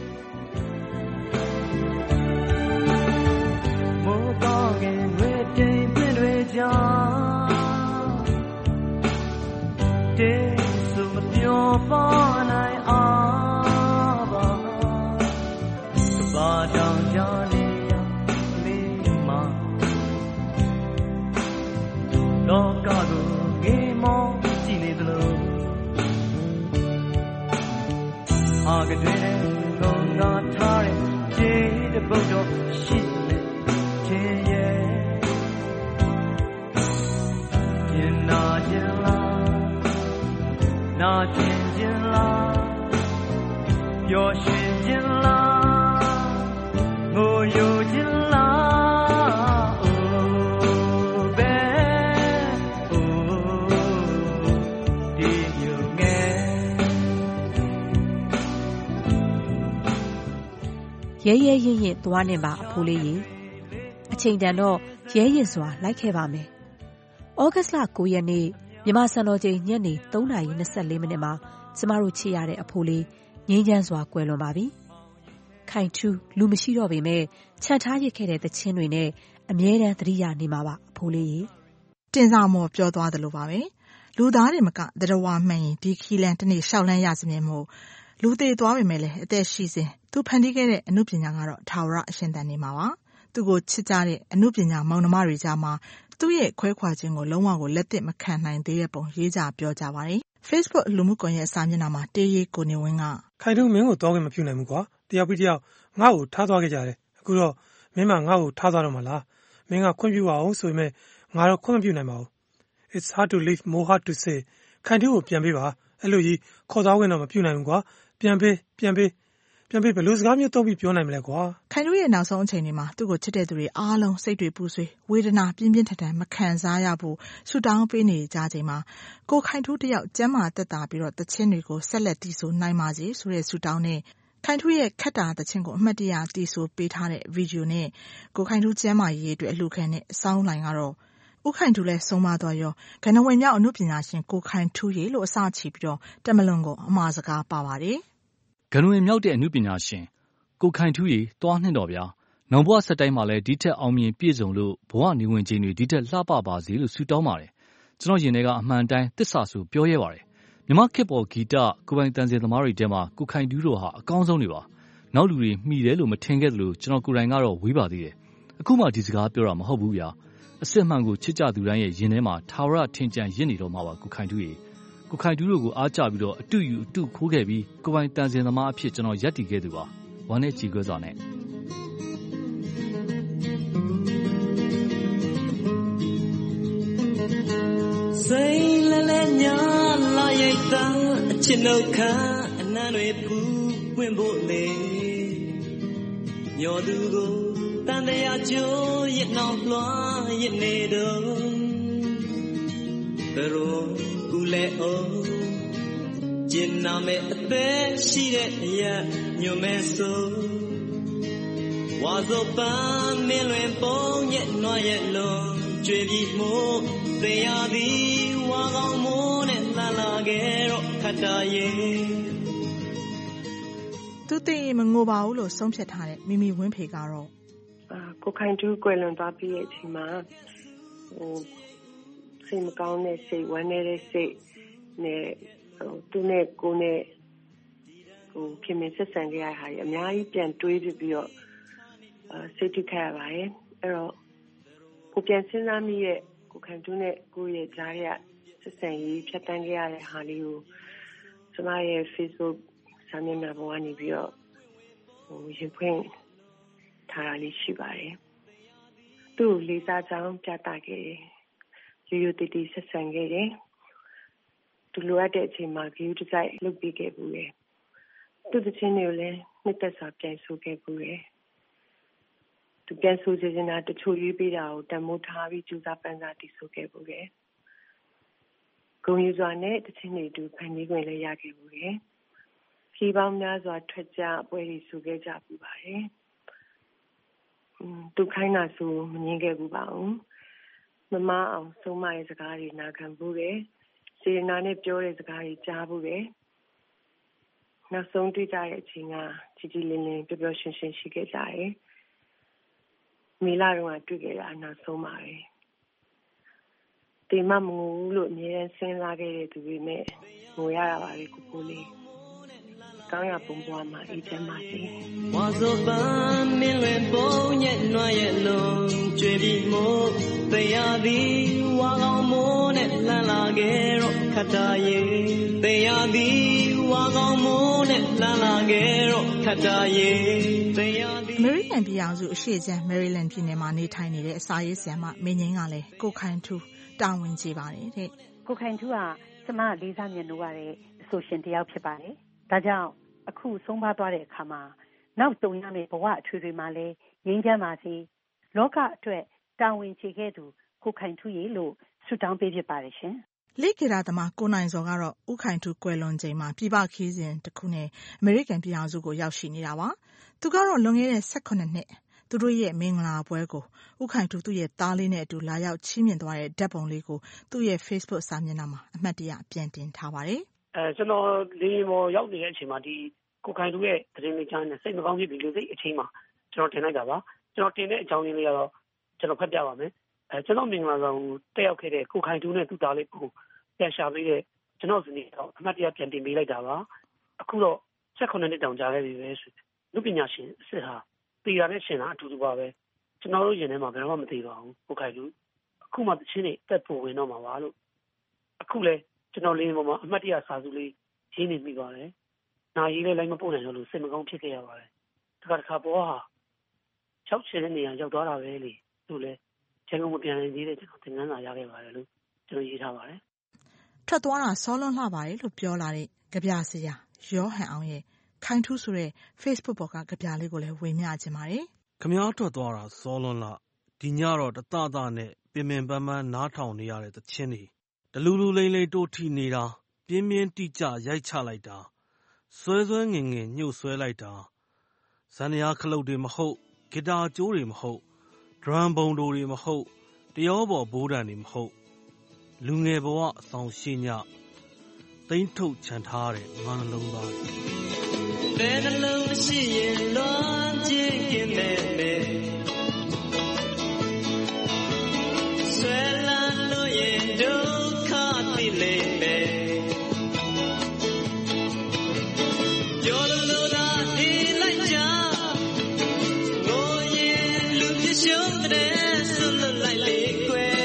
Speaker 15: မိုးကောင်းကင်ဝဲတိမ်ပြင်းတွေကြောင့်တေးစုမပြောပါနိုင်အားပါကဘာတောင်ကြလေးရလေးမှာလောကကိုငေးမောကြည့်နေသလိုအာကတွင်လုံငါထားတဲ့ခြေတပုတ်တော့ရှိနေခြင်းရဲ့ကျင်နာခြင်းလားနာကျင်ခြင်းလားျော်ရွှင်ခြင်းလားငိုယိုခြင်းလားအိုးပဲအိုးဒီမျိုးငယ်
Speaker 6: ရဲရဲရင်ရင်သွားနေပါအဖိုးလေးကြီးအချိန်တန်တော့ရဲရင်စွာလိုက်ခဲ့ပါမယ်။ဩဂတ်လ 9 ရက်နေ့မြန်မာစံတော်ချိန်ညနေ 3:24 မိနစ်မှာကျမတို့ချစ်ရတဲ့အဖိုးလေးငြိမ်းချမ်းစွာကွယ်လွန်ပါပြီ။ခိုင်ထူးလူမရှိတော့ပေမဲ့ခြံထားရစ်ခဲ့တဲ့သချင်းတွေနဲ့အမြဲတမ်းသတိရနေမှာပါအဖိုးလေးကြီး
Speaker 8: ။တင်စာမော်ပြောသွားသလိုပါပဲ။လူသားတွေမကတရဝမှန်ရင်ဒီခီလန်တစ်နေ့ရှောက်လန်းရစမြဲမို့လူသေးသွားပေမဲ့လည်းအသက်ရှိစဉ်သူဖန်တီးခဲ့တဲ့အမှုပညာကတော့ထာဝရအရှင်တန်နေမှာပါ။သူကိုချစ်ကြတဲ့အမှုပညာမောင်နှမတွေကြားမှာသူ့ရဲ့ခွဲခွာခြင်းကိုလုံးဝကိုလက်သင့်မခံနိုင်သေးတဲ့ပုံရေးကြပြောကြပါတယ်။ Facebook လူမှုကွန်ရက်စာမျက်နှာမှာတေးရေးကိုနေဝင်းက
Speaker 17: ခိုင်ထုံးမင်းကိုသွားခွင့်မပြုနိုင်ဘူးကွာတယောက်ပြီးတယောက်ငါ့ကိုထားသွားခဲ့ကြတယ်အခုတော့မင်းမငါ့ကိုထားသွားတော့မှလားမင်းကခွင့်ပြုပါအောင်ဆိုပေမဲ့ငါတော့ခွင့်မပြုနိုင်ပါဘူး It's hard to live more hard to say ခိုင်ထုံးကိုပြန်ပေးပါအဲ့လိုကြီးခေါ်သွားခွင့်တော့မပြုနိုင်ဘူးကွာပြန်ပေးဘယ်လိုစကားမျိုးသုံးပြီးပြောနိုင်မလဲကွာ
Speaker 8: ခိုင်တို့ရဲ့နောက်ဆုံးအချိန်တွေမှာသူ့ကိုချစ်တဲ့သူတွေအားလုံးစိတ်တွေပူဆွေးဝေဒနာပြင်းပြင်းထန်ထန်မခံစားရဖို့ဆူတောင်းပေးနေကြချိန်မှာကိုခိုင်ထူးတယောက်ကျမ်းမာသက်သာပြီးတော့တခြင်းတွေကိုဆက်လက်တည်ဆိုနိုင်ပါစေဆိုတဲ့ဆူတောင်းနဲ့ခိုင်ထူးရဲ့ခက်တာတခြင်းကိုအမှတ်တရတည်ဆိုပေးထားတဲ့ဗီဒီယိုနဲ့ကိုခိုင်ထူးကျမ်းမာရေးအတွက်အလှခံတဲ့အဆောင်းလိုင်းကတော့ဦးခိုင်ထူးလည်းဆုံးမသွားရောကနဝင်မြောက်အနုပညာရှင်ကိုခိုင်ထူးရေလို့အစချီပြီးတော့တမလွန်ကိုအမှားစကားပါပါတယ်
Speaker 13: ဂနဝင်မြောက်တဲ့အမှုပညာရှင်ကိုခိုင်ထူးရီတွားနှင့်တော်ဗျာနောင်ဘဝဆက်တိုင်းမှာလည်းဒီထက်အောင်မြင်ပြည့်စုံလို့ဘဝနေဝင်ခြင်းတွေဒီထက်လှပပါစေလို့ဆုတောင်းပါတယ်ကျွန်တော်ယင်ထဲကအမှန်တိုင်းသစ္စာဆိုပြောရဲပါတယ်မြမခေတ်ပေါ်ဂီတကိုပိုင်တန်စင်သမားတွေထဲမှာကိုခိုင်ထူးတော်ဟာအကောင်းဆုံးတွေပါနောက်လူတွေမှီတယ်လို့မထင်ခဲ့သလိုကျွန်တော်ကိုယ်တိုင်ကတော့ဝေးပါသေးတယ်အခုမှဒီစကားပြောတာမဟုတ်ဘူးဗျာအစစ်မှန်ကိုချစ်ကြသူတိုင်းရဲ့ယင်ထဲမှာထာဝရထင်ကြံရစ်နေတော့မှာပါကိုခိုင်ထူးရီကိုခိုင်ထူးတို့ကိုအားကျပြီးတော့အတူယူအတူခိုးခဲ့ပြီးကိုပိုင်တန်စင်သမားအဖြစ်ကျွန်တော်ရပ်တည်ခဲ့သူပါဝမ်းနဲ့ကြည်ခွဲစွာနဲ့
Speaker 15: စိတ်လဲညာလာရိတ်တာအချစ်နှုတ်ခမ်းအနံ့တွေဖူးပွင့်ဖို့လေညော်သူကိုတန်တရားကျိုးရစ်နှောင်လွှမ်းရစ်နေတော့ဘယ်လိုကူလဲအောင်ကျင်နာမဲ့အသက်ရှိတဲ့အရာညွန်မဲ့ဆိုဝါဆိုပန်းမင်းလွင်ပုံရဲ့နှွားရဲ့လုံးကြွေပြီးမို့သေရသည်ဝါကောင်းမိုးနဲ့လှလာခဲ့တော့ခတ်တာရဲ့
Speaker 8: သူသိရင်မငိုပါဘူးလို့ဆုံးဖြတ်ထားတဲ့မိမိဝင်းဖေကတော့
Speaker 18: ကိုခိုင်ထူးကွယ်လွန်သွားပြီးတဲ့အချိန်မှာစိတ်မကောင်းတဲ့စိတ်ဝမ်းနည်းတဲ့စိတ်နဲ့သူနဲ့ကိုနဲ့ခင်မင်ဆက်ဆံကြရတာအများကြီးပြန်တွေးပြီးတော့စိတ်ထိခိုက်ရပါတယ်အဲ့တော့ကိုပြန်စဉ်းစားမိရဲ့ကိုခိုင်ထူးနဲ့ကိုရဲ့ကြားရဆက်ဆံရေးဖြတ်တန်းကြရတဲ့ဟာလေးကိုကျမရဲ့ Facebook စာမျက်နှာပေါ်ကနေပြီးတော့ရင်ဖွင့်ထားတာလေးရှိပါတယ်သူ့လေးစားကြောင်းပြသခဲ့တယ်ရိုးရိုးတည်တည်ဆက်ဆံခဲ့တယ်သူလိုအပ်တဲ့အချိန်မှာဂရုတစိုက်လုပ်ပေးခဲ့ဘူးလေသူတချင်းတွေကိုလည်းနှစ်သက်စွာပြန်ဆိုခဲ့ဘူးလေသူပြန်ဆိုစေချင်တာတချို့ရွေးပေးတာကိုတမိုးထားပြီးကြိုးစားပန်းစားတည်ဆိုခဲ့ဘူးလေဂုဏ်ယူစွာနဲ့တချင်းတွေတူဖန်တီးခွင့်လည်းရခဲ့ဘူးလေခီးပေါင်းများစွာထွက်ကြပွဲတွေဆိုခဲ့ကြပူပါတယ်သူခိုင်းတာဆိုမငြင်းခဲ့ဘူးပါဘူးမမအောင်ဆုံးမရဲ့စကားတွေနာခံဘူးလေစေနာနဲ့ပြောတဲ့စကားတွေကြားဘူးလေနောက်ဆုံးတွေ့ကြတဲ့အချိန်ကကြီးကြီးလင်းလင်းပျော်ပျော်ရွှင်ရွှင်ရှိခဲ့ကြတယ်မေလာတော့တွေ့ခဲ့တာနောက်ဆုံးပါပဲဒီမမငိုဘူးလို့အမြဲတမ်းစဉ်းစားခဲ့တဲ့သူတွေနဲ့ငိုရတာပါလေကိုလေးကောင်းရပုံပွားမှာအေးချမ်းပါစေ
Speaker 15: ဝါဆိုပန်းမင်းလွင်ပုံရဲ့နှွားရဲ့လုံးကြွေပြီးမို့သေရသည်ဝါကောင်းမိုးနဲ့လှမ်းလာခဲ့တော့ခတ်တာရဲ့သေရသည်ဝါကောင်းမိုးနဲ့လှမ်းလာခဲ့တော့ခတ်တာရဲ့သေရသည်
Speaker 8: အမေရိကန်ပြည်ထောင်စုအရှေ့ခြမ်းမယ်ရီလန်းပြည်နယ်မှာနေထိုင်နေတဲ့အစာရေးဆရာမမင်းငင်းကလည်းကိုခိုင်ထူးတာဝန်ကြီးပါတယ်တဲ့
Speaker 19: ကိုခိုင်ထူးကကျမလေးစားမြတ်လို့ရတဲ့အဆိုရှင်တယောက်ဖြစ်ပါတယ်ဒါကြောင့်အခုဆုံးပါသွားတဲ့အခါမှာနောက်တုံရမယ့်ဘဝအထွေထွေမှာလည်းငြိမ်းချမ်းပါစေလောကအတွက်တာဝန်ကျေခဲ့သူကိုခိုင်ထူးရေလို့ဆုတောင်းပေးဖြစ်ပါတယ်ရှင်
Speaker 8: လိခေတာသမားကိုနိုင်စောကတော့ဥခိုင်ထူးကွယ်လွန်ချိန်မှာပြည်ပခီးစဉ်တစ်ခုနဲ့အမေရိကန်ပြည်ထောင်စုကိုရောက်ရှိနေတာပါသူကတော့လွန်ခဲ့တဲ့18နှစ်သူတို့ရဲ့မင်္ဂလာပွဲကိုဥခိုင်ထူးသူ့ရဲ့သားလေးနဲ့အတူလာရောက်ချီးမြှင့်သွားတဲ့ဓာတ်ပုံလေးကိုသူ့ရဲ့ Facebook စာမျက်နှာမှာအမှတ်တရပြန်တင်ထားပါတယ်
Speaker 20: ကျွန်တော်လေမော်ရောက်နေတဲ့အချိန်မှာဒီကိုခိုင်ထူးရဲ့သတင်းလေးချမ်းနဲ့စိတ်မကောင်းဖြစ်ပြီးလူစိတ်အချိန်မှာကျွန်တော်တင်လိုက်တာပါကျွန်တော်တင်တဲ့အကြောင်းရင်းလေးကတော့ကျွန်တော်ဖတ်ပြပါမယ်ကျွန်တော်မင်္ဂလာဆောင်တက်ရောက်ခဲ့တဲ့ကိုခိုင်ထူးနဲ့သူ့သားလေးကိုပြန်ရှာပေးတဲ့ကျွန်တော်ဇနီးတော့အမှတ်တရပြန်တင်ပေးလိုက်တာပါအခုတော့18နှစ်တောင်ကြာခဲ့ပြီပဲဆိုလူပညာရှင်အစ်စ်ဟာတည်ရတဲ့ရှင်ကအတူတူပါပဲကျွန်တော်တို့ရင်ထဲမှာဘယ်တော့မှမသိပါဘူးကိုခိုင်ထူးအခုမှတချင်းနေတက်ဖို့ဝင်တော့မှာပါလို့အခုလဲကျွန်တော်လေးပေါ်မှာအမှတ်တရစာစုလေးရေးနေမိပါတယ်နာရီလေးလိုက်မပို့နိုင်လို့စိတ်မကောင်းဖြစ်ခဲ့ရပါတယ်တခါပေါ်ဟာ6ချင်တဲ့နေရာရောက်သွားတာပဲလေလို့လဲကျန်ကုန်မပြန်နိုင်သေးတဲ့ကျွန်တော်သင်ခန်းစာရခဲ့ပါတယ်လို့ကျွန်တော်ရေးထားပါတယ်
Speaker 8: ထွက်သွားတာစောလွန်းလှပါတယ်လို့ပြောလာတဲ့ကြပြဆရာရောဟန်အောင်ရဲ့ခိုင်ထူးဆိုတဲ့ Facebook ပေါ်ကကြပြလေးကိုလည်းဝေမျှခြင်းပါတယ်
Speaker 21: ခမားထွက်သွားတာစောလွန်းလှဒီညတော့တတနဲ့ပင်ပင်ပန်းပန်းနားထောင်နေရတဲ့သချင်းတွေတလူလူလိမ့်လိမ့်တိုးထီနေတာပြင်းပြင်းတိကျရိုက်ချလိုက်တာဆွဲဆွဲငင်ငင်ညှို့ဆွဲလိုက်တာဇန်နယာခလုတ်တွေမဟုတ်ဂီတာကျိုးတွေမဟုတ်ဒရမ်ဘုံတို့တွေမဟုတ်တရောပေါ်ဘိုးတန်တွေမဟုတ်လူငယ်ဘဝအဆောင်ရှိညသိမ့်ထုတ်ချန်ထားတဲ့ငါနှလုံးသားဘယ်နှလုံးရှိရင်လွန်ကျင်กินမဲ့ဆွဲလန်းလို့ရင်ဒုက္ခသိလိမ့်မယ်ပြောလို့သာဒီလိုက်ကြငိုရင်လူပြရှုံးတဲ့ဆွလွတ်လိုက်လေခွဲ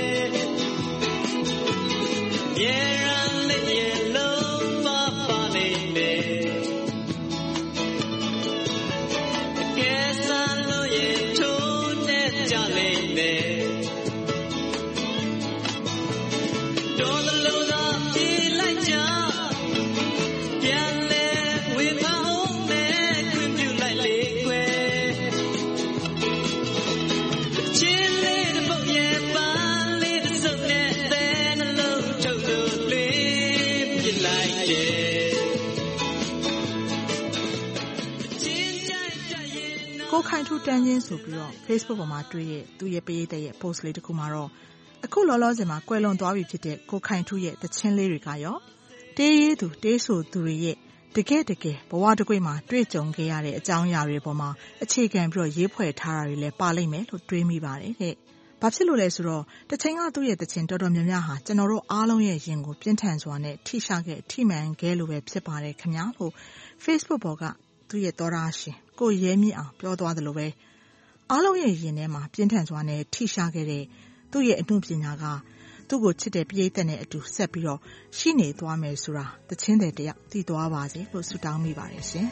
Speaker 8: ကိုခိုင်ထူးတန်းချင်းဆိုပြီးတော့ Facebook ပေါ်မှာတွေ့ရဲ့သူ့ရဲ့ပရိသတ်ရဲ့ post လေးတစ်ခုမှာတော့အခုလောလောဆယ်မှာကွယ်လွန်သွားပြီဖြစ်တဲ့ကိုခိုင်ထူးရဲ့သချင်းလေးတွေကရောတေးရေးသူတေးဆိုသူတွေရဲ့တကယ်ဘဝတစ်ကွေ့မှာတွေ့ကြုံခဲ့ရတဲ့အကြောင်းအရာတွေပေါ်မှာအခြေခံပြီးတော့ရေးဖွဲ့ထားတာတွေလည်းပါလိမ့်မယ်လို့တွေးမိပါတယ်တဲ့။ဘာဖြစ်လို့လဲဆိုတော့တချိန်ကသူ့ရဲ့သချင်းတော်တော်များများဟာကျွန်တော်တို့အားလုံးရဲ့ရင်ကိုပြင်းထန်စွာနဲ့ထိမှန်ခဲ့လို့ပဲဖြစ်ပါတယ်ခင်ဗျာလို့ Facebook ပေါ်ကသူ့ရဲ့သောတာရှင်ကိုရဲမြင့်အောင်ပြောသွားတယ်လို့ပဲအားလုံးရဲ့ရင်ထဲမှာပြင်းထန်စွာနဲ့ထိရှားခဲ့တဲ့သူ့ရဲ့အမှုပညာကသူ့ကိုချစ်တဲ့ပရိသတ်နဲ့အတူဆက်ပြီးတော့ရှိနေသွားမယ်ဆိုတာသချင်းတွေတယောက်သိသွားပါစေလို့ဆုတောင်းမိပါတယ်ရှင်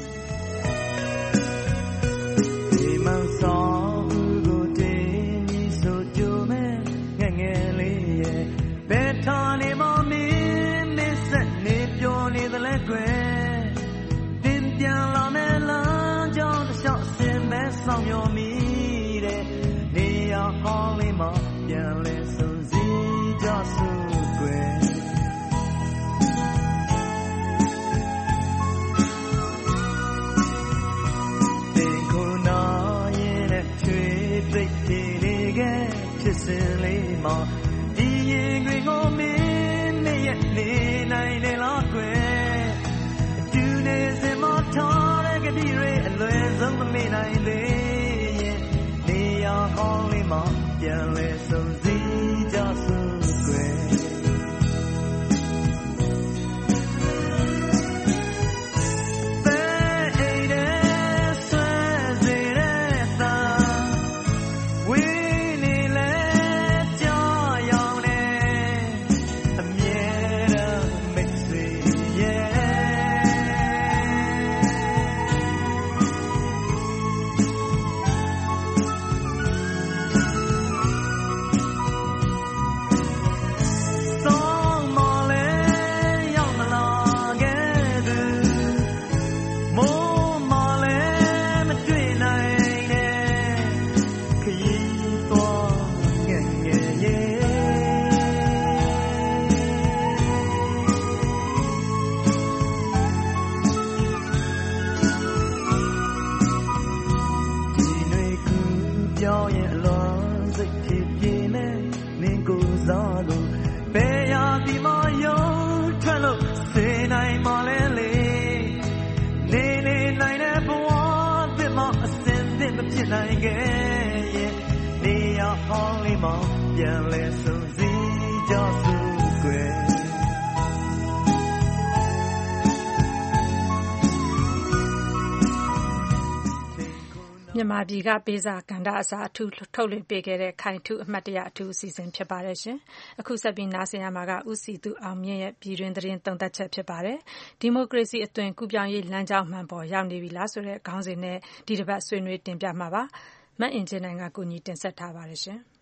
Speaker 8: ဒီမဆောင်ကိုတင်းပြီးဆိုကြမဲ့ငငယ်လေးရဲ့ဘယ်ထာနေမမင်းမစက်နေပြောနေသလဲကွယ်ပြန်လာမယ်လားကြောင့်တစ်လျှောက်ဆင်းမဲ့ဆောင်မျောမိတဲ့နေရာဟောင်းလေးမှာပြန်လဲစုံစည်းကြစို့ကွယ်တင်ခုနာရင်နဲ့ချွေပိတ်ပြေနေခဲ့ဖြစ်စဉ်လေးမှာဒီရင်တွေကိုမင်းနဲ့ရဲ့နေနိုင်တယ်လားကွယ်ထားတဲ့ကတိတွေအလွယ်ဆုံးမမေ့နိုင်သေးရင်နေရာဟောင်းလေးမှာပြန်လဲစုံစည်းကြစို့ကွယ်
Speaker 15: ခဲ့ရဲ့နေရအောင်လေးမောင်ပြန်လဲဆုံးစီကြစုကွယ်
Speaker 2: မြန်မာပြည်ကပေးစာကဏ္ဍအစားအထူးထုတ်လွှင့်ပေးခဲ့တဲ့ခိုင်ထုအမှတ်တရအထူးအစီအစဉ်ဖြစ်ပါတယ်ရှင်။အခုဆက်ပြီးနားဆင်ရမှာကဦးစီသူအောင်မြင့်ရဲ့ပြည်တွင်းသတင်းသုံးသပ်ချက်ဖြစ်ပါတယ်။ဒီမိုကရေစီအသွင်ကူးပြောင်းရေးလမ်းကြောင်းမှန်ပေါ်ရောက်နေပြီလားဆိုတဲ့ခေါင်းစဉ်နဲ့ဒီတစ်ပတ်ဆွေးနွေးတင်ပြမှာပါ။မအင်ဂျင်နိုင်ကကိုကြီးတင်ဆက်ထားပါတယ်ရှင်။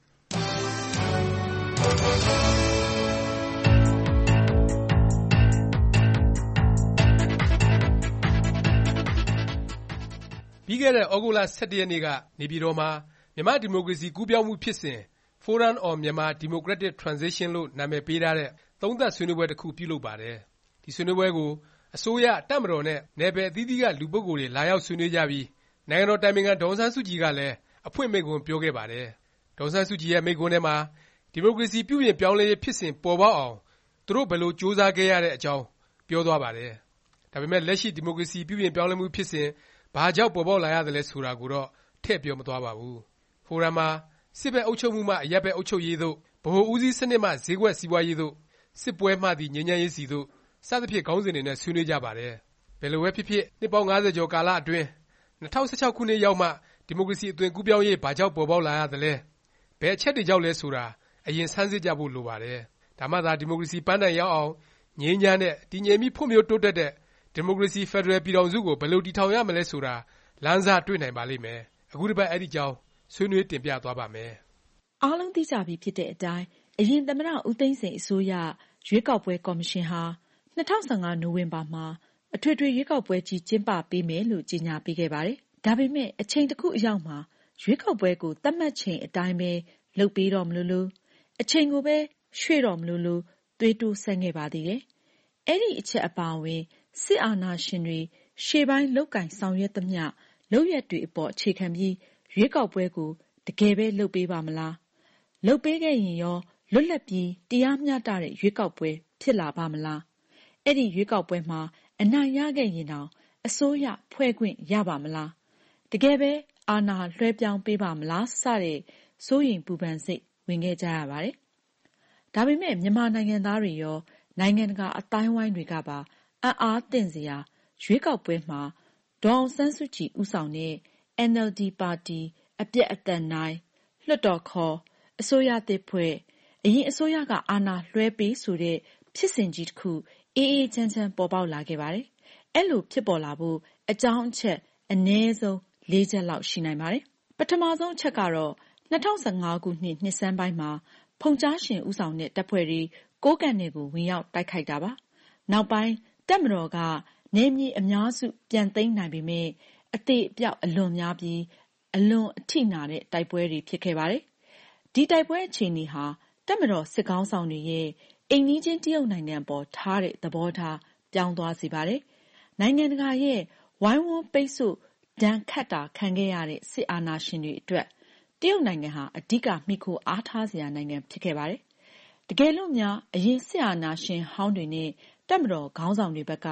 Speaker 14: ပြီးခဲ့တဲ့ဩဂုတ်လ 17 ရက်နေ့ကနေပြည်တော်မှာမြန်မာဒီမိုကရေစီကူးပြောင်းမှုဖြစ်စဉ် Forum on Myanmar Democratic Transition လို့နာမည်ပေးထားတဲ့သုံးသပ်ဆွေးနွေးပွဲတစ်ခုပြုလုပ်ပါတယ်။ဒီဆွေးနွေးပွဲကိုအစိုးရတပ်မတော်နဲ့နယ်ပယ်အသီးသီးကလူပုဂ္ဂိုလ်တွေလာရောက်ဆွေးနွေးကြပြီးနိုင်ငံတော်တိုင်ပင်ခံဒေါ်အောင်ဆန်းစုကြည်ကလည်းအဖွင့်မိန့်ခွန်းပြောခဲ့ပါတယ်။ဒေါ်အောင်ဆန်းစုကြည်ရဲ့မိန့်ခွန်းထဲမှာဒီမိုကရေစီပြုပြင်ပြောင်းလဲရေးဖြစ်စဉ်ပေါ်ပေါက်အောင်သူတို့ဘယ်လိုကြိုးစားခဲ့ရတဲ့အကြောင်းပြောသွားပါတယ်။ဒါပေမဲ့လက်ရှိဒီမိုကရေစီပြုပြင်ပြောင်းလဲမှုဖြစ်စဉ်ဘာကြောင့်ပေါ်ပေါက်လာရသလဲဆိုတာကိုတော့ထည့်ပြောမသွားပါဘူး။ဖိုရမ်မှာစစ်ဘက်အုပ်ချုပ်မှုမှအရပ်ဘက်အုပ်ချုပ်ရေးသို့ဗဟိုဦးစီးစနစ်မှဈေးကွက်စီးပွားရေးသို့စစ်ပွဲမှသည့်ငြိမ်းချမ်းရေးစီသို့စသဖြင့်ခေါင်းစဉ်တွေနဲ့ဆွေးနွေးကြပါတယ်။ဘယ်လိုပဲဖြစ်ဖြစ်နှစ်ပေါင်း50ကျော်ကာလအတွင်း2016ခုနှစ်ရောက်မှဒီမိုကရေစီအသွင်ကူးပြောင်းရေးဘာကြောင့်ပေါ်ပေါက်လာရသလဲဘယ်အချက်တွေကြောင့်လဲဆိုတာအရင်ဆန်းစစ်ကြဖို့လိုပါတယ်။ဒါမှသာဒီမိုကရေစီပန်းတိုင်ရောက်အောင်ငြိမ်းချမ်းတဲ့တည်ငြိမ်ပြီးဖွံ့ဖြိုးတိုးတက်တဲ့ဒီမိုကရေစီဖက်ဒရယ်ပြည်ထောင်စုကိုဘယ်လိုတည်ထောင်ရမလဲဆိုတာလမ်းစတွေ့နိုင်ပါလိမ့်မယ်။အခုတစ်ပတ်အဲ့ဒီကြောင်းဆွေးနွေးတင်ပြသွားပါမယ်
Speaker 8: ။အားလုံးသိကြပြီဖြစ်တဲ့အတိုင်းအရင်သမ္မတဦးသိန်းစိန်အစိုးရရွေးကောက်ပွဲကော်မရှင်ဟာ2015နိုဝင်ဘာမှာအထွေထွေရွေးကောက်ပွဲကြီးကျင်းပပေးမယ်လို့ကြေညာပေးခဲ့ပါတယ်။ဒါပေမဲ့အချိန်တစ်ခုအရောက်မှာရွေးကောက်ပွဲကိုသတ်မှတ်ချိန်အတိုင်းပဲလုပ်ပေးတော့မလို့အချိန်ကိုပဲရွှေ့တော့မလို့သွေးတိုးဆန်းခဲ့ပါသေးတယ်။အဲ့ဒီအချက်အပါအဝင်စစ်အာဏာရှင်တွေရှေ့ပိုင်းလောက်ကင်ဆောင်ရွက်သမျှလုပ်ရက်တွေအပေါ်အခြေခံပြီးရွေးကောက်ပွဲကိုတကယ်ပဲလုပ်ပေးပါမလားလုပ်ပေးခဲ့ရင်ရောလွတ်လပ်ပြီးတရားမျှတတဲ့ရွေးကောက်ပွဲဖြစ်လာပါမလားအဲ့ဒီရွေးကောက်ပွဲမှာအနိုင်ရခဲ့ရင်တောင်အစိုးရဖွဲ့ခွင့်ရပါမလားတကယ်ပဲအာဏာလွှဲပြောင်းပေးပါမလားစတဲ့စိုးရိမ်ပူပန်စိတ်ဝင်ခဲ့ကြရပါတယ်ဒါပေမဲ့မြန်မာနိုင်ငံသားတွေရောနိုင်ငံတကာအတိုင်းဝိုင်းတွေကပါအံ့အားသင့်စရာရွေးကောက်ပွဲမှာဒေါ်အောင်ဆန်းစုကြည်ဦးဆောင်တဲ့ NLD ပါတီအပြတ်အသတ်နိုင်လွှတ်တော်ခေါ်အစိုးရသစ်ဖွဲ့အရင်အစိုးရကအာဏာလွှဲပေးဆိုတဲ့ဖြစ်စဉ်ကြီးတစ်ခုအေးအေးချမ်းချမ်းပေါ်ပေါက်လာခဲ့ပါတယ်။အဲ့လိုဖြစ်ပေါ်လာဖို့အကြောင်းအချက်အနည်းဆုံး၄ချက်လောက်ရှိနိုင်ပါတယ်။ပထမဆုံးအချက်ကတော့2015ခုနှစ်ဆန်းပိုင်းမှာဖုန်ကြားရှင်ဦးဆောင်တဲ့တပ်ဖွဲ့တွေကိုးကန့်နယ်ကိုဝင်ရောက်တိုက်ခိုက်တာပါ။နောက်ပိုင်းတပ်မတော်ကနယ်မြေအများစုပြန်သိမ်းနိုင်ပေမဲ့အသေးအပြောက်အလွန်များပြီးအလွန်အထိနာတဲ့တိုက်ပွဲတွေဖြစ်ခဲ့ပါတယ်။ဒီတိုက်ပွဲအခြေအနေဟာတပ်မတော်စစ်ကောင်းဆောင်တွေရဲ့အိမ်နီးချင်းတရုတ်နိုင်ငံပေါ်ထားတဲ့သဘောထားပြောင်းသွားစေပါတယ်။နိုင်ငံတကာရဲ့ဝိုင်းဝန်းပိတ်ဆို့ဒဏ်ခတ်တာခံခဲ့ရတဲ့စစ်အာဏာရှင်တွေအတွက်တရုတ်နိုင်ငံဟာအဓိကမှီခိုအားထားစရာနိုင်ငံဖြစ်ခဲ့ပါတယ်။တကယ်လို့များအရင်စစ်အာဏာရှင်ဟောင်းတွေနဲ့တပ်မတော်ခေါင်းဆောင်တွေဘက်က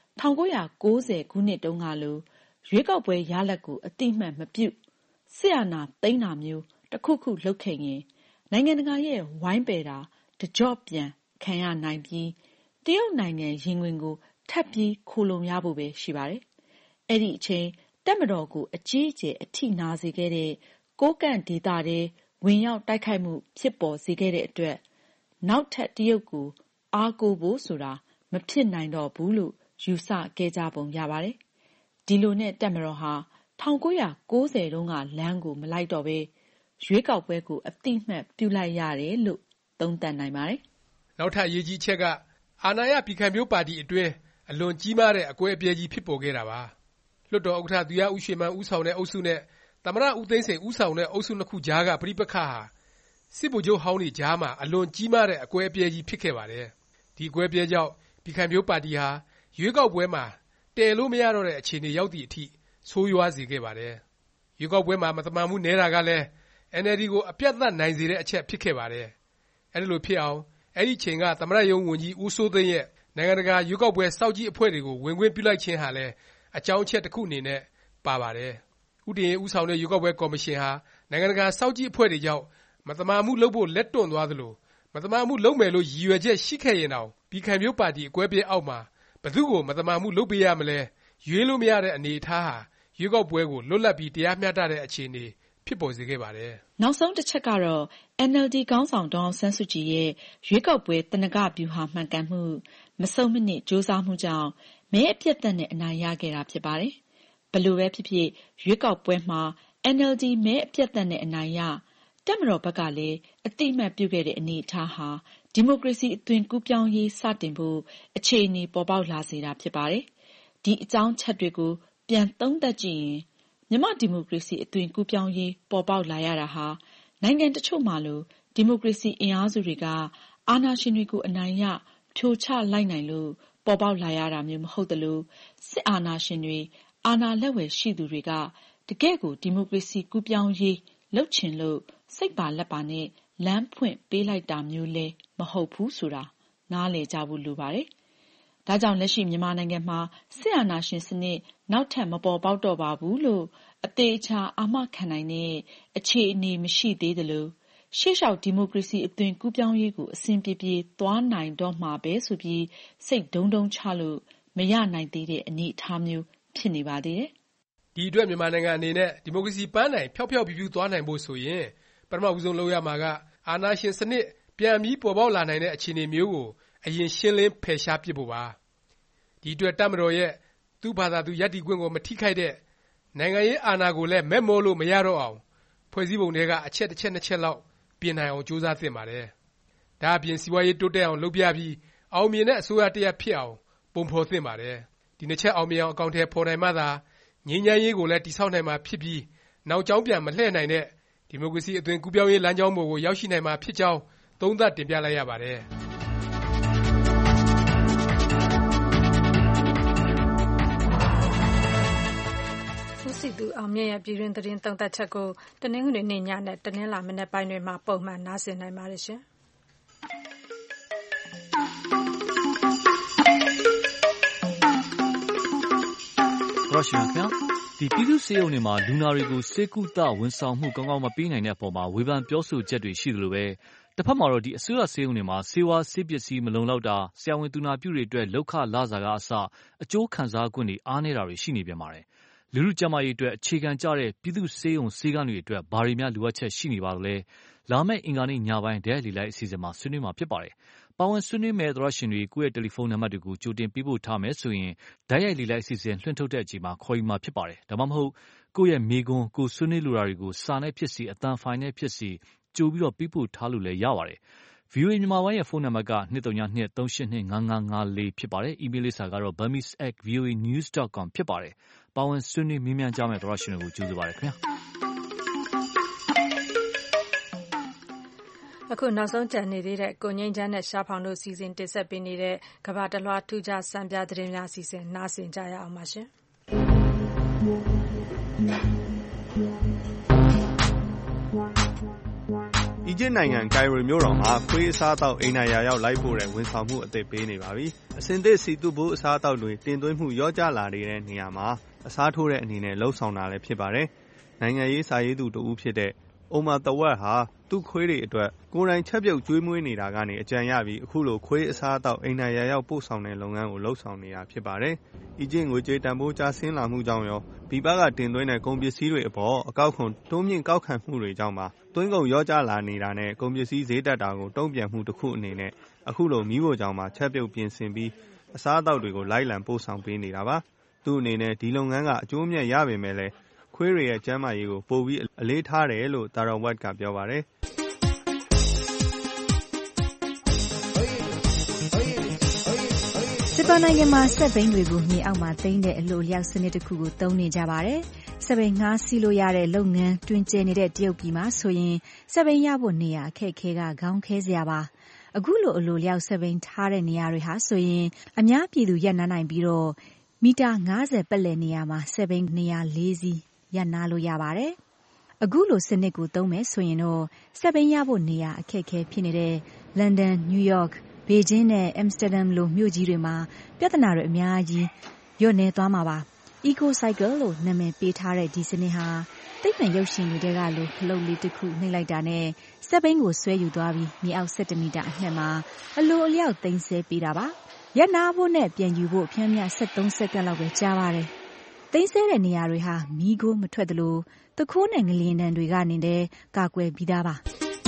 Speaker 8: 1990ခုနှစ်တုန်းကလိုရွေးကောက်ပွဲရလဒ်ကိုအတိအမှန်မပြုစစ်အာဏာသိမ်းတာမျိုးတစ်ခုခုလုပ်ခဲ့ရင်နိုင်ငံတကာရဲ့ဝိုင်းပယ်တာတကြော့ပြန်ခံရနိုင်ပြီးတရုတ်နိုင်ငံရင်ဝင်ကိုထပ်ပြီးခိုလုံရဖို့ပဲရှိပါတယ်။အဲ့ဒီအချိန်တပ်မတော်ကိုအကြီးအကျယ်အထိနာစေခဲ့တဲ့ကိုးကန့်ဒေသထဲဝင်ရောက်တိုက်ခိုက်မှုဖြစ်ပေါ်စေခဲ့တဲ့အတွက်နောက်ထပ်တရုတ်ကိုအားကိုးဖို့ဆိုတာမဖြစ်နိုင်တော့ဘူးလို့ယူဆခဲ့ကြပုံရပါတယ်။ဒီလိုနဲ့တပ်မတော်ဟာ1990တုန်းကလမ်းကိုမလိုက်တော့ပဲရွေးကောက်ပွဲကိုအတိအမှတ်ပြုလိုက်ရတယ်လို့သုံးသပ်နိုင်ပါတယ်
Speaker 14: ။နောက်ထပ်အရေးကြီးအချက်ကအာဏာရပြည်ခိုင်ဖြိုးပါတီအတွင်းအလွန်ကြီးမားတဲ့အကွဲအပြဲကြီးဖြစ်ပေါ်ခဲ့တာပါ။လွှတ်တော်ဥက္ကဋ္ဌသူရဦးရွှေမန်းဦးဆောင်တဲ့အုပ်စုနဲ့သမ္မတဦးသိန်းစိန်ဦးဆောင်တဲ့အုပ်စုနှစ်ခုကြားကပဋိပက္ခဟာစစ်ဗိုလ်ချုပ်ဟောင်းတွေကြားမှာအလွန်ကြီးမားတဲ့အကွဲအပြဲကြီးဖြစ်ခဲ့ပါတယ်။ဒီအကွဲအပြဲကြောင့်ပြည်ခိုင်ဖြိုးပါတီဟာရွေးကောက်ပွဲမှာတည်လို့မရတော့တဲ့အခြေအနေရောက်သည့်အထိဆိုးရွားစေခဲ့ပါတယ်။ရွေးကောက်ပွဲမှာမသမာမှုနည်းတာကလည်း NLD ကိုအပြတ်သက်နိုင်စေတဲ့အချက်ဖြစ်ခဲ့ပါတယ်။အဲဒီလိုဖြစ်အောင်အဲ့ဒီချိန်ကသမ္မတရုံးဝန်ကြီးဦးစိုးသိန်းရဲ့နိုင်ငံတကာရွေးကောက်ပွဲစောင့်ကြည့်အဖွဲ့တွေကိုဝင်ခွင့်ပြုလိုက်ခြင်းဟာလည်းအကြောင်းအချက်တစ်ခုအနေနဲ့ပါပါတယ်ဦးတင်ဦးဆောင်တဲ့ရွေးကောက်ပွဲကော်မရှင်ဟာနိုင်ငံတကာစောင့်ကြည့်အဖွဲ့တွေကြောင့်မသမာမှုလုပ်ဖို့လက်တွန့်သွားသလိုမသမာမှုလုပ်မယ်လို့ရည်ရွယ်ချက်ရှိခဲ့ရင်တောင်ပြည်ခိုင်ဖြိုးပါတီအကွဲပြဲအောက်မှာဘယ်သူကိုမသမာမှုလုပ်ပေးရမလဲရွေးလို့မရတဲ့အနေအထားဟာရွေးကောက်ပွဲကိုလွတ်လပ်ပြီးတရားမျှတတဲ့အခြေအနေဖြစ်ပေါ်စေခဲ့ပါတယ်
Speaker 11: ။နောက်ဆုံးတစ်ချက်ကတော့ NLD ခေါင်းဆောင်ဒေါ်အောင်ဆန်းစုကြည်ရဲ့ရွေးကောက်ပွဲသနဂဗျူဟာမှန်ကန်မှုမဆုတ်မနစ်ကြိုးစားမှုကြောင့်မဲအပြတ်သက်နဲ့အနိုင်ရခဲ့တာဖြစ်ပါတယ်။ဘယ်လိုပဲဖြစ်ဖြစ်ရွေးကောက်ပွဲမှာ NLD မဲအပြတ်သက်နဲ့အနိုင်ရတပ်မတော်ဘက်ကလည်းအတိအမှတ်ပြုခဲ့တဲ့အနေအထားဟာဒီမိုကရေစီအသွင်ကူးပြောင်းရေးစတင်ဖို့အခြေအနေပေါ်ပေါက်လာစေတာဖြစ်ပါတယ်။ဒီအကြောင်းချက်တွေကိုပြန်သုံးသပ်ကြည့်ရင်မြန်မာဒီမိုကရေစီအသွင်ကူးပြောင်းရေးပေါ်ပေါက်လာရတာဟာနိုင်ငံတချို့မှာလိုဒီမိုကရေစီအင်အားစုတွေကအာဏာရှင်တွေကိုအနိုင်ရဖြိုချလိုက်နိုင်လို့ပေါ်ပေါက်လာရတာမျိုးမဟုတ်သလိုစစ်အာဏာရှင်တွေအာဏာလက်ဝယ်ရှိသူတွေကတကယ့်ကိုဒီမိုကရေစီကူးပြောင်းရေးလုပ်ချင်လို့စိတ်ပါလက်ပါနဲ့လမ်းဖွင့်ပေးလိုက်တာမျိုးလဲမဟုတ်ဘူးဆိုတာနားလည်ကြဖို့လိုပါတယ်။ဒါကြောင့်လက်ရှိမြန်မာနိုင်ငံမှာစစ်အာဏာရှင်စနစ်နောက်ထပ်မပေါ်ပေါက်တော့ပါဘူးလို့အသေးအချာအာမခံနိုင်တဲ့အခြေအနေမရှိသေးသလိုရှေ့လျှောက်ဒီမိုကရေစီအသွင်ကူးပြောင်းရေးကိုအစဉ်ပြေပြေသွားနိုင်တော့မှာပဲဆိုပြီးစိတ်ဒုံဒုံချလို့မရနိုင်သေးတဲ့အနေအထားမျိုးဖြစ်နေပါသေးတယ်
Speaker 14: ။ဒီအတွက်မြန်မာနိုင်ငံအနေနဲ့ဒီမိုကရေစီပန်းနိုင်ဖျောက်ဖျောက်ပြူသွားနိုင်ဖို့ဆိုရင်ပထမဦးဆုံးလုပ်ရမှာကအာဏာရှင်စနစ်ပြန်ပြီးပေါ်ပေါက်လာနိုင်တဲ့အခြေအနေမျိုးကိုအရင်ရှင်းလင်းဖယ်ရှားပစ်ဖို့ပါ။ဒီအတွက်တပ်မတော်ရဲ့သူ့ဘာသာသူရပ်တည်ခွင့်ကိုမထိခိုက်တဲ့နိုင်ငံရေးအာဏာကိုလည်းမဲ့မောလို့မရတော့အောင်ဖွဲ့စည်းပုံတွေကအချက်တစ်ချက်နှစ်ချက်လောက်ပြင်နိုင်အောင်ကြိုးစားသင့်ပါတယ်။ဒါအပြင်စီးပွားရေးတိုးတက်အောင်လုပ်ပြပြီးအောင်မြင်တဲ့အစိုးရတစ်ရပ်ဖြစ်အောင်ပုံဖော်သင့်ပါတယ်။ဒီနှစ်ချက်အောင်မြင်အောင်အကောင်အထည်ဖော်နိုင်မှသာငြိမ်းချမ်းရေးကိုလည်းတည်ဆောက်နိုင်မှာဖြစ်ပြီးနောက်ကြောင်းပြန်မလှည့်နိုင်တဲ့ဒီမိုကရေစီအသွင်ကူးပြောင်းရေးလမ်းကြောင်းပေါ်ကိုရောက်ရှိနိုင်မှာဖြစ်ကြောင်းသုံးသပ်တင်ပြလိုက်ရပါတယ်။
Speaker 2: စီသူအောင်မြင့်ရဲ့ပြည်တွင်းသတင်းသုံးသပ်ချက်ကိုတနင်္ဂနွေနေ့ညနဲ့တနင်္လာမနက်ပိုင်းတွေမှာပုံမှန်နားဆင်နိုင်ပါတယ်ရှင်။
Speaker 13: ဟုတ်ရှင်ခင်ဗျာဒီပြည်သူ့ဆေးရုံတွေမှာလူနာတွေကိုဆေးကုသဝန်ဆောင်မှုကောင်းကောင်းမပေးနိုင်တဲ့အပေါ်မှာဝေဖန်ပြောဆိုချက်တွေရှိသလိုပဲတစ်ဖက်မှာတော့ဒီအစိုးရဆေးရုံတွေမှာဆေးဝါးဆေးပစ္စည်းမလုံလောက်တာဆရာဝန်သူနာပြုတွေအတွက်လောက်ခလစာကအစအကျိုးခံစား권တွေအားနေတာတွေရှိနေပြန်ပါတယ်လူလူကျန်းမာရေးအတွက်အခြေခံကျတဲ့ပြည်သူ့ဆေးရုံဆေးကန်းတွေအတွက်ဘာတွေများလိုအပ်ချက်ရှိနေပါသလဲလာမယ့်အင်္ဂါနေ့ညပိုင်းဒဲလီလိုက်အစီအစဉ်မှာဆွေးနွေးမှာဖြစ်ပါတယ်ပါဝင်ဆွေးနွေးမဲ့သရရှင်တွေကိုယ့်ရဲ့တယ်လီဖုန်းနံပါတ်တွေကိုကြိုတင်ပေးပို့ထားမယ်ဆိုရင်ဓာတ်ရိုက်လီလိုက်အစီအစဉ်လွှင့်ထုတ်တဲ့အချိန်မှာခေါ်ယူမှာဖြစ်ပါတယ်ဒါမှမဟုတ်ကိုယ့်ရဲ့မိကွန်းကိုဆွေးနွေးလိုတာတွေကိုစာနဲ့ဖြစ်စီအသံဖိုင်နဲ့ဖြစ်စီကြိုပြီးတော့ပေးပို့ထားလို့လည်းရပါတယ်VOA မြန်မာပိုင်းရဲ့ဖုန်းနံပါတ်က232382554ဖြစ်ပါတယ်အီးမေးလ်လိပ်စာကတော့ burmese@voanews.com ဖြစ်ပါတယ်ပါဝင်ဆွေးနွေးမြင်းများကြမဲ့သရရှင်တွေကိုကြိုဆိုပါရခင်ဗျာ
Speaker 2: အခုနောက်ဆုံးကြံနေသေးတဲ့ကိုငိမ့်ချမ်းနဲ့ရှားဖောင်တို့စီစဉ်တင်ဆက်ပေးနေတဲ့ကမ္ဘာတလွှာထူးခြားစံပြသတင်းများစီစဉ်နားဆင်ကြရအောင်ပါရှင်
Speaker 1: အီဂျစ်နိုင်ငံကိုင်ရိုမြို့တော်မှာခွေးအစားအသောက်အိမ်သာယာရောက်လိုက်ပို့တဲ့ဝန်ဆောင်မှုအသစ်ပေးနေပါပြီ။အဆင်သင့်ဆီတုဗိုလ်အစားအသောက်တွေတင်သွင်းမှုလျော့ကျလာနေတဲ့နေရာမှာအစားထိုးတဲ့အနေနဲ့လုပ်ဆောင်တာလည်းဖြစ်ပါတယ်။နိုင်ငံရေးစာရေးသူတဦးဖြစ်တဲ့ Omar Tawad ဟာသူ့ခွေးတွေအတွက်ကိုယ်တိုင်ချက်ပြုတ်ကျွေးမွေးနေတာကနေအကြံရပြီးအခုလိုခွေးအစားအသောက်အိမ်သာယာရောက်ပို့ဆောင်တဲ့လုပ်ငန်းကိုလုပ်ဆောင်နေတာဖြစ်ပါတယ်။အီဂျစ်ငွေကြေးတန်ဖိုးကျဆင်းလာမှုကြောင့်ရောပြည်ပကတင်သွင်းတဲ့ကုန်ပစ္စည်းတွေအပေါ်အကောက်ခွန်တိုးမြင့်ကောက်ခံမှုတွေကြောင့်ပါသွင်းကုန်လျော့ကျလာနေတာနဲ့ကုန်ပစ္စည်းဈေးတက်တာကိုတုံ့ပြန်မှုတစ်ခုအနေနဲ့အခုလိုမီးဖိုချောင်မှာချက်ပြုတ်ပြင်ဆင်ပြီးအစားအသောက်တွေကိုလိုက်လံပို့ဆောင်ပေးနေတာပါ။သူ့အနေနဲ့ဒီလုပ်ငန်းကအကျိုးအမြတ်ရပေမဲ့လည်းခွေးတွေရဲ့ကျန်းမာရေးကိုပိုပြီးအလေးထားတယ်လို့ Tarawad ကပြောပါတယ်
Speaker 22: ဂျပန်နိုင်ငံမှာစက်ဘိန်းတွေကိုမြေအောက်မှာသိမ်းတဲ့အလိုအလျောက်စနစ်တစ်ခုကိုသုံးနေကြပါတယ်။စက်ဘိန်းငှားစီးလို့ရတဲ့လုပ်ငန်းတွင်ကျယ်နေတဲ့တရုတ်ပြည်မှာဆိုရင်စက်ဘိန်းရဖို့နေရာအခက်အခဲကခေါင်းခဲစရာပါ။အခုလိုအလိုအလျောက်စက်ဘိန်းထားတဲ့နေရာတွေဟာဆိုရင်အများပြည်သူရပ်နားနိုင်ပြီးတော့မီတာ90ပတ်လည်နေရာမှာစက်ဘိန်းနေရာ4စီးရပ်နားလို့ရပါတယ်။အခုလိုစနစ်ကိုသုံးမယ်ဆိုရင်တော့စက်ဘိန်းရဖို့နေရာအခက်အခဲဖြစ်နေတဲ့လန်ဒန်၊နယူးယောက်ဘေဂျင်းနဲ့အမ်စတာဒမ်လိုမြို့ကြီးတွေမှာပြဿနာတွေအများကြီးလျော့နည်းသွားမှာပါ EcoCycle လို့နာမည်ပေးထားတဲ့ဒီစနစ်ဟာသိပ္ပံရုပ်ရှင်တွေကလိုခလုတ်လေးတစ်ခုနှိပ်လိုက်တာနဲ့စက်ဘီးကိုဆွဲယူသွားပြီးမြေအောက်17မီတာအနှက်မှာအလိုအလျောက်သိမ်းဆဲပေးတာပါ။ရပ်နာဖို့နဲ့ပြန်ယူဖို့ဖြန်းမြ73စက္ကန့်လောက်ပဲကြာပါတယ်။သိမ်းဆဲတဲ့နေရာတွေဟာမီးခိုးမထွက်သလိုတခိုးနဲ့ငလျင်တံတွေကနေလည်းကာကွယ်ပြီးသားပါ။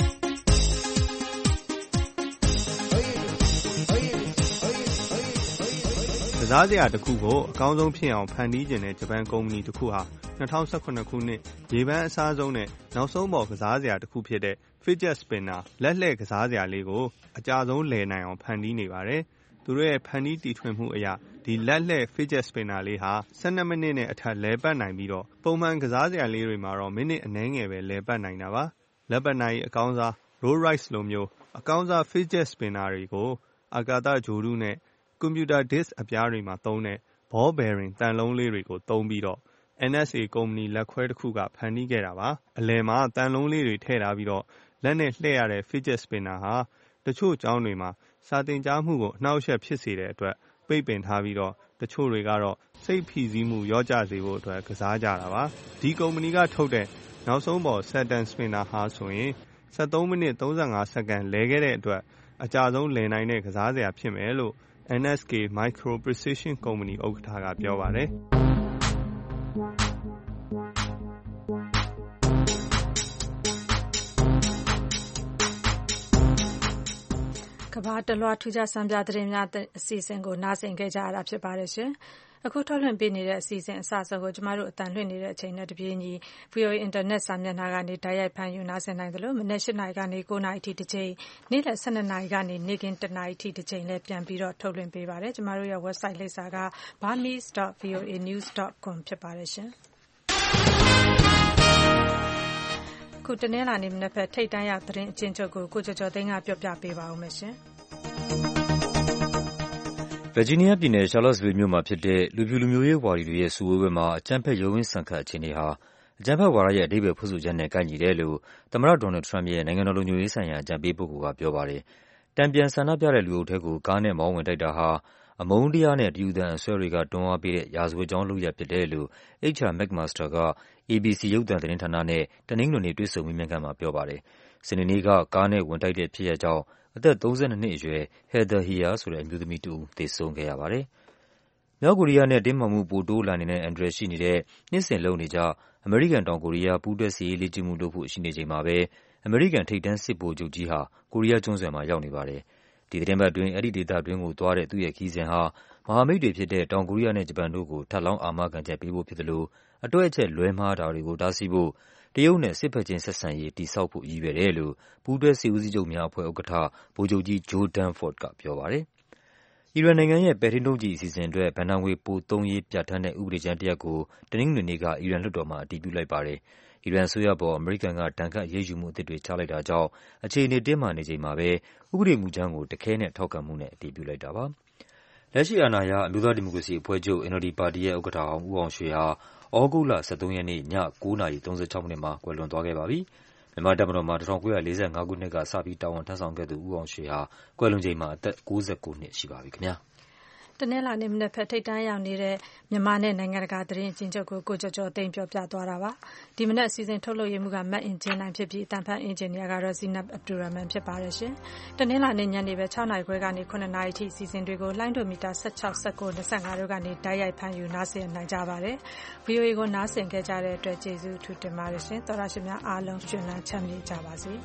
Speaker 1: ကစားစရာတစ်ခုကိုအကောင်းဆုံးဖြစ်အောင်ဖန်တီးခြင်းတဲ့ဂျပန်ကုမ္ပဏီတစ်ခုဟာ2018ခုနှစ်ရေပန်းအစားဆုံးနဲ့နောက်ဆုံးပေါ်ကစားစရာတစ်ခုဖြစ်တဲ့ Fidget Spinner လက်လှည့်ကစားစရာလေးကိုအကျဆုံးလည်နိုင်အောင်ဖန်တီးနေပါတယ်။သူတို့ရဲ့ဖန်တီးတီထွင်မှုအရဒီလက်လှည့် Fidget Spinner လေးဟာ12မိနစ်နဲ့အထက်လဲပတ်နိုင်ပြီးတော့ပုံမှန်ကစားစရာလေးတွေမှာတော့မိနစ်အနည်းငယ်ပဲလဲပတ်နိုင်တာပါ။လက်ပတ်နိုင်အကောင်းစား Roll Rice လိုမျိုးအကောင်းစား Fidget Spinner တွေကိုအာကာသဂြိုဟ်တုနဲ့ကွန်ပျူတာ disk အပြားတွေမှာသုံးတဲ့ ball bearing တန်လုံးလေးတွေကိုသုံးပြီးတော့ NSA ကုမ္ပဏီလက်ခွဲတစ်ခုကဖန်တီးခဲ့တာပါ။အလယ်မှာတန်လုံးလေးတွေထည့်ထားပြီးတော့လက်နဲ့လှည့်ရတဲ့ Fidget Spinner ဟာတချို့ကျောင်းတွေမှာစာသင်ကြားမှုကိုအနှောက်အယှက်ဖြစ်စေတဲ့အတွက်ပိတ်ပင်ထားပြီးတော့တချို့တွေကတော့စိတ်ဖိစီးမှုလျော့ကျစေဖို့အတွက်ကစားကြတာပါ။ဒီကုမ္ပဏီကထုတ်တဲ့နောက်ဆုံးပေါ် Saturn Spinner ဟာဆိုရင်13မိနစ်35စက္ကန့်လဲခဲ့တဲ့အတွက်အကျဆုံးလည်နိုင်တဲ့ကစားစရာဖြစ်မယ်လို့NSK Micro Precision ကုမ္ပဏီဥက္ကဋ္ဌကပြောပါတယ်။
Speaker 2: ကမ္ဘာတလွှားထူးခြားစံပြသတင်းများအစီအစဉ်ကိုနားဆင်ခဲ့ကြရတာဖြစ်ပါတယ်ရှင်။အခုထုတ်လွှင့်ပေးနေတဲ့အစီအစဉ်အစအဆုံးကိုကျမတို့အတန်လွှင့်နေတဲ့အချိန်နဲ့တပြေးညီ VOA Internet စာမျက်နှာကနေတိုက်ရိုက်ဖန်ယူနားဆင်နိုင်သလိုမနက်8နာရီကနေ9နာရီအထိတစ်ချိန်နေ့လယ်12နာရီကနေနေ့ကင်း1နာရီအထိတစ်ချိန်လည်းပြန်ပြီးတော့ထုတ်လွှင့်ပေးပါတယ်။ကျမတို့ရဲ့ website လိပ်စာက burmese.voanews.com ဖြစ်ပါတယ်ရှင်။ခုတနင်္လာနေ့မနက်ဖက်ထိတ်တန်းရောက်သတင်းအကျဉ်းချုပ်ကိုကိုကျော်ကျော်သိန်းကပြောပြပေးပါဦးမယ်ရှင်။
Speaker 3: ဗာဂျီးနီးယားပြည်နယ် Charlottesville မြို့မှာဖြစ်တဲ့လူဖြူလူမျိုးရေးဝါဒီတွေရဲ့စုဝေးပွဲမှာအကြမ်းဖက်ရုန်းရင်းဆန်ခတ်အခြေအနေဟာအကြမ်းဖက်ဝါဒရဲ့အဓိပ္ပာယ်ဖွင့်ဆိုချက်နဲ့ကိုက်ညီတယ်လို့သမ္မတ Donald Trump ရဲ့နိုင်ငံတော်လုံခြုံရေးဆိုင်ရာအကြံပေးပုဂ္ဂိုလ်ကပြောပါတယ်။တန်ပြန်ဆန္ဒပြတဲ့လူအုပ်ထဲကိုကားနဲ့မောင်းဝင်တိုက်တာဟာအမုန်းတရားနဲ့တယူသန်အစွဲတွေကတွန်းအားပေးတဲ့ရာဇဝတ်ကြောင်းလုပ်ရပ်ဖြစ်တယ်လို့ HR McMaster က ABC ရုပ်သံသတင်းဌာနနဲ့တနင်္ဂနွေနေ့တွေ့ဆုံမေးမြန်းခန်းမှာပြောပါတယ်။စနေနေ့ကကားနဲ့ဝင်တိုက်တဲ့ဖြစ်ရပ်ကြောင့်အသက်32နှစ်အရွယ် Heather Heyer ဆိုတဲ့အမျိုးသမီးတစ်ဦးသေဆုံးခဲ့ရပါတယ်။မြောက်ကိုရီးယားနဲ့တင်းမာမှုပိုတိုးလာနေတဲ့အန္တရာယ်ရှိနေတဲ့နှစ်စဉ်လုပ်နေကျအမေရိကန်တောင်ကိုရီးယားပူးတွဲစစ်ရေးလေ့ကျင့်မှုလုပ်ဖို့ရှိနေချိန်မှာပဲအမေရိကန်ထိပ်တန်းစစ်ဗိုလ်ချုပ်ကြီးဟာကိုရီးယားကျွန်းဆွယ်မှာရောက်နေပါတယ်။ဒီသီတင်းပတ်အတွင်းအဲဒီဒေသတွင်းကိုသွားတဲ့သူ့ရဲ့ခရီးစဉ်ဟာမဟာမိတ်တွေဖြစ်တဲ့တောင်ကိုရီးယားနဲ့ဂျပန်တို့ကိုထပ်လောင်းအာမခံချက်ပေးဖို့ဖြစ်သလိုအတွဲအချက်လွဲမှားတာတွေကိုတားဆီးဖို့တရုတ်နဲ့စစ်ဘက်ချင်းဆက်ဆံရေးတည်ဆောက်ဖို့ရည်ရွယ်တယ်လို့ပူးတွဲစစ်ဦးစီးချုပ်များအဖွဲ့ဥက္ကဋ္ဌဗိုလ်ချုပ်ကြီး Joe Dunford ကပြောပါတယ်။အီရန်နိုင်ငံရဲ့ပဲ့ထိန်းဒုံးကျည်အစီအစဉ်အတွက်ဘဏ္ဍာငွေပိုသုံးရေးပြဋ္ဌာန်းတဲ့ဥပဒေကြမ်းတစ်ရပ်ကိုတနင်္ဂနွေနေ့ကအီရန်လွှတ်တော်မှာအတည်ပြုလိုက်ပါတယ်။အီရန်အစိုးရပေါ်အမေရိကန်ကဒဏ်ခတ်အရေးယူမှုအသစ်တွေချလိုက်တာကြောင့်အခြေအနေတင်းမာနေချိန်မှာပဲဥပဒေမူကြမ်းကိုတခဲနက်ထောက်ခံမှုနဲ့အတည်ပြုလိုက်တာပါ။လက်ရှိအာဏာရအမျိုးသားဒီမိုကရေစီအဖွဲ့ချုပ် NLD ပါတီရဲ့ဥက္ကဋ္ဌဟောင်းဦးအောင်ရွှေဟာသြဂုတ်လ13ရက်နေ့ည9:36မိနစ်မှာကွယ်လွန်သွားခဲ့ပါပြီ။မြန်မာ့တပ်မတော်မှာ1945ခုနှစ်ကစပြီးတာဝန်ထမ်းဆောင်ခဲ့သူဦးအောင်ရွှေဟာကွယ်လွန်ချိန်မှာအသက်69နှစ်ရှိပါပြီခင်ဗျာ။
Speaker 2: တနင်္လာနေ့မနက်ဖက်ထိပ်တန်းရောက်နေတဲ့မြန်မာနဲ့နိုင်ငံတကာသတင်းအကျဉ်းချုပ်ကိုကိုကျော်ကျော်သိန်းပြောပြသွားတာပါ။ဒီမနက်အစီအစဉ်ထုတ်လုပ်ရေးမှူးကမတ်အင်ဂျင်နိုင်ဖြစ်ပြီးအတန်ဖန်အင်ဂျင်နီယာကတော့ Zinab Abdulrahman ဖြစ်ပါတယ်ရှင်။တနင်္လာနေ့ညနေပဲ6နာရီခွဲကနေ9နာရီထိအစီအစဉ်တွေကိုလိုင်းဒိုမီတာ16 19 25တို့ကနေတိုက်ရိုက်ဖမ်းယူနားဆင်နိုင်ကြပါတယ်။ VOA ကိုနားဆင်ခဲ့ကြတဲ့အတွက်ကျေးဇူးအထူးတင်ပါတယ်ရှင်။သောရရှင်များအားလုံးရှင်လန်းချမ်းမြေ့ကြပါစေ။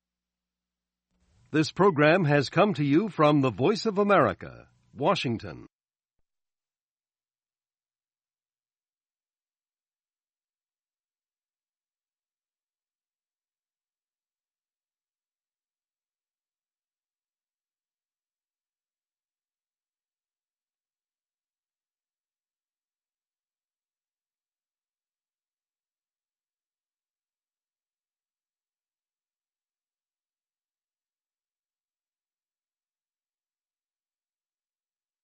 Speaker 5: This program has come to you from the Voice of America, Washington.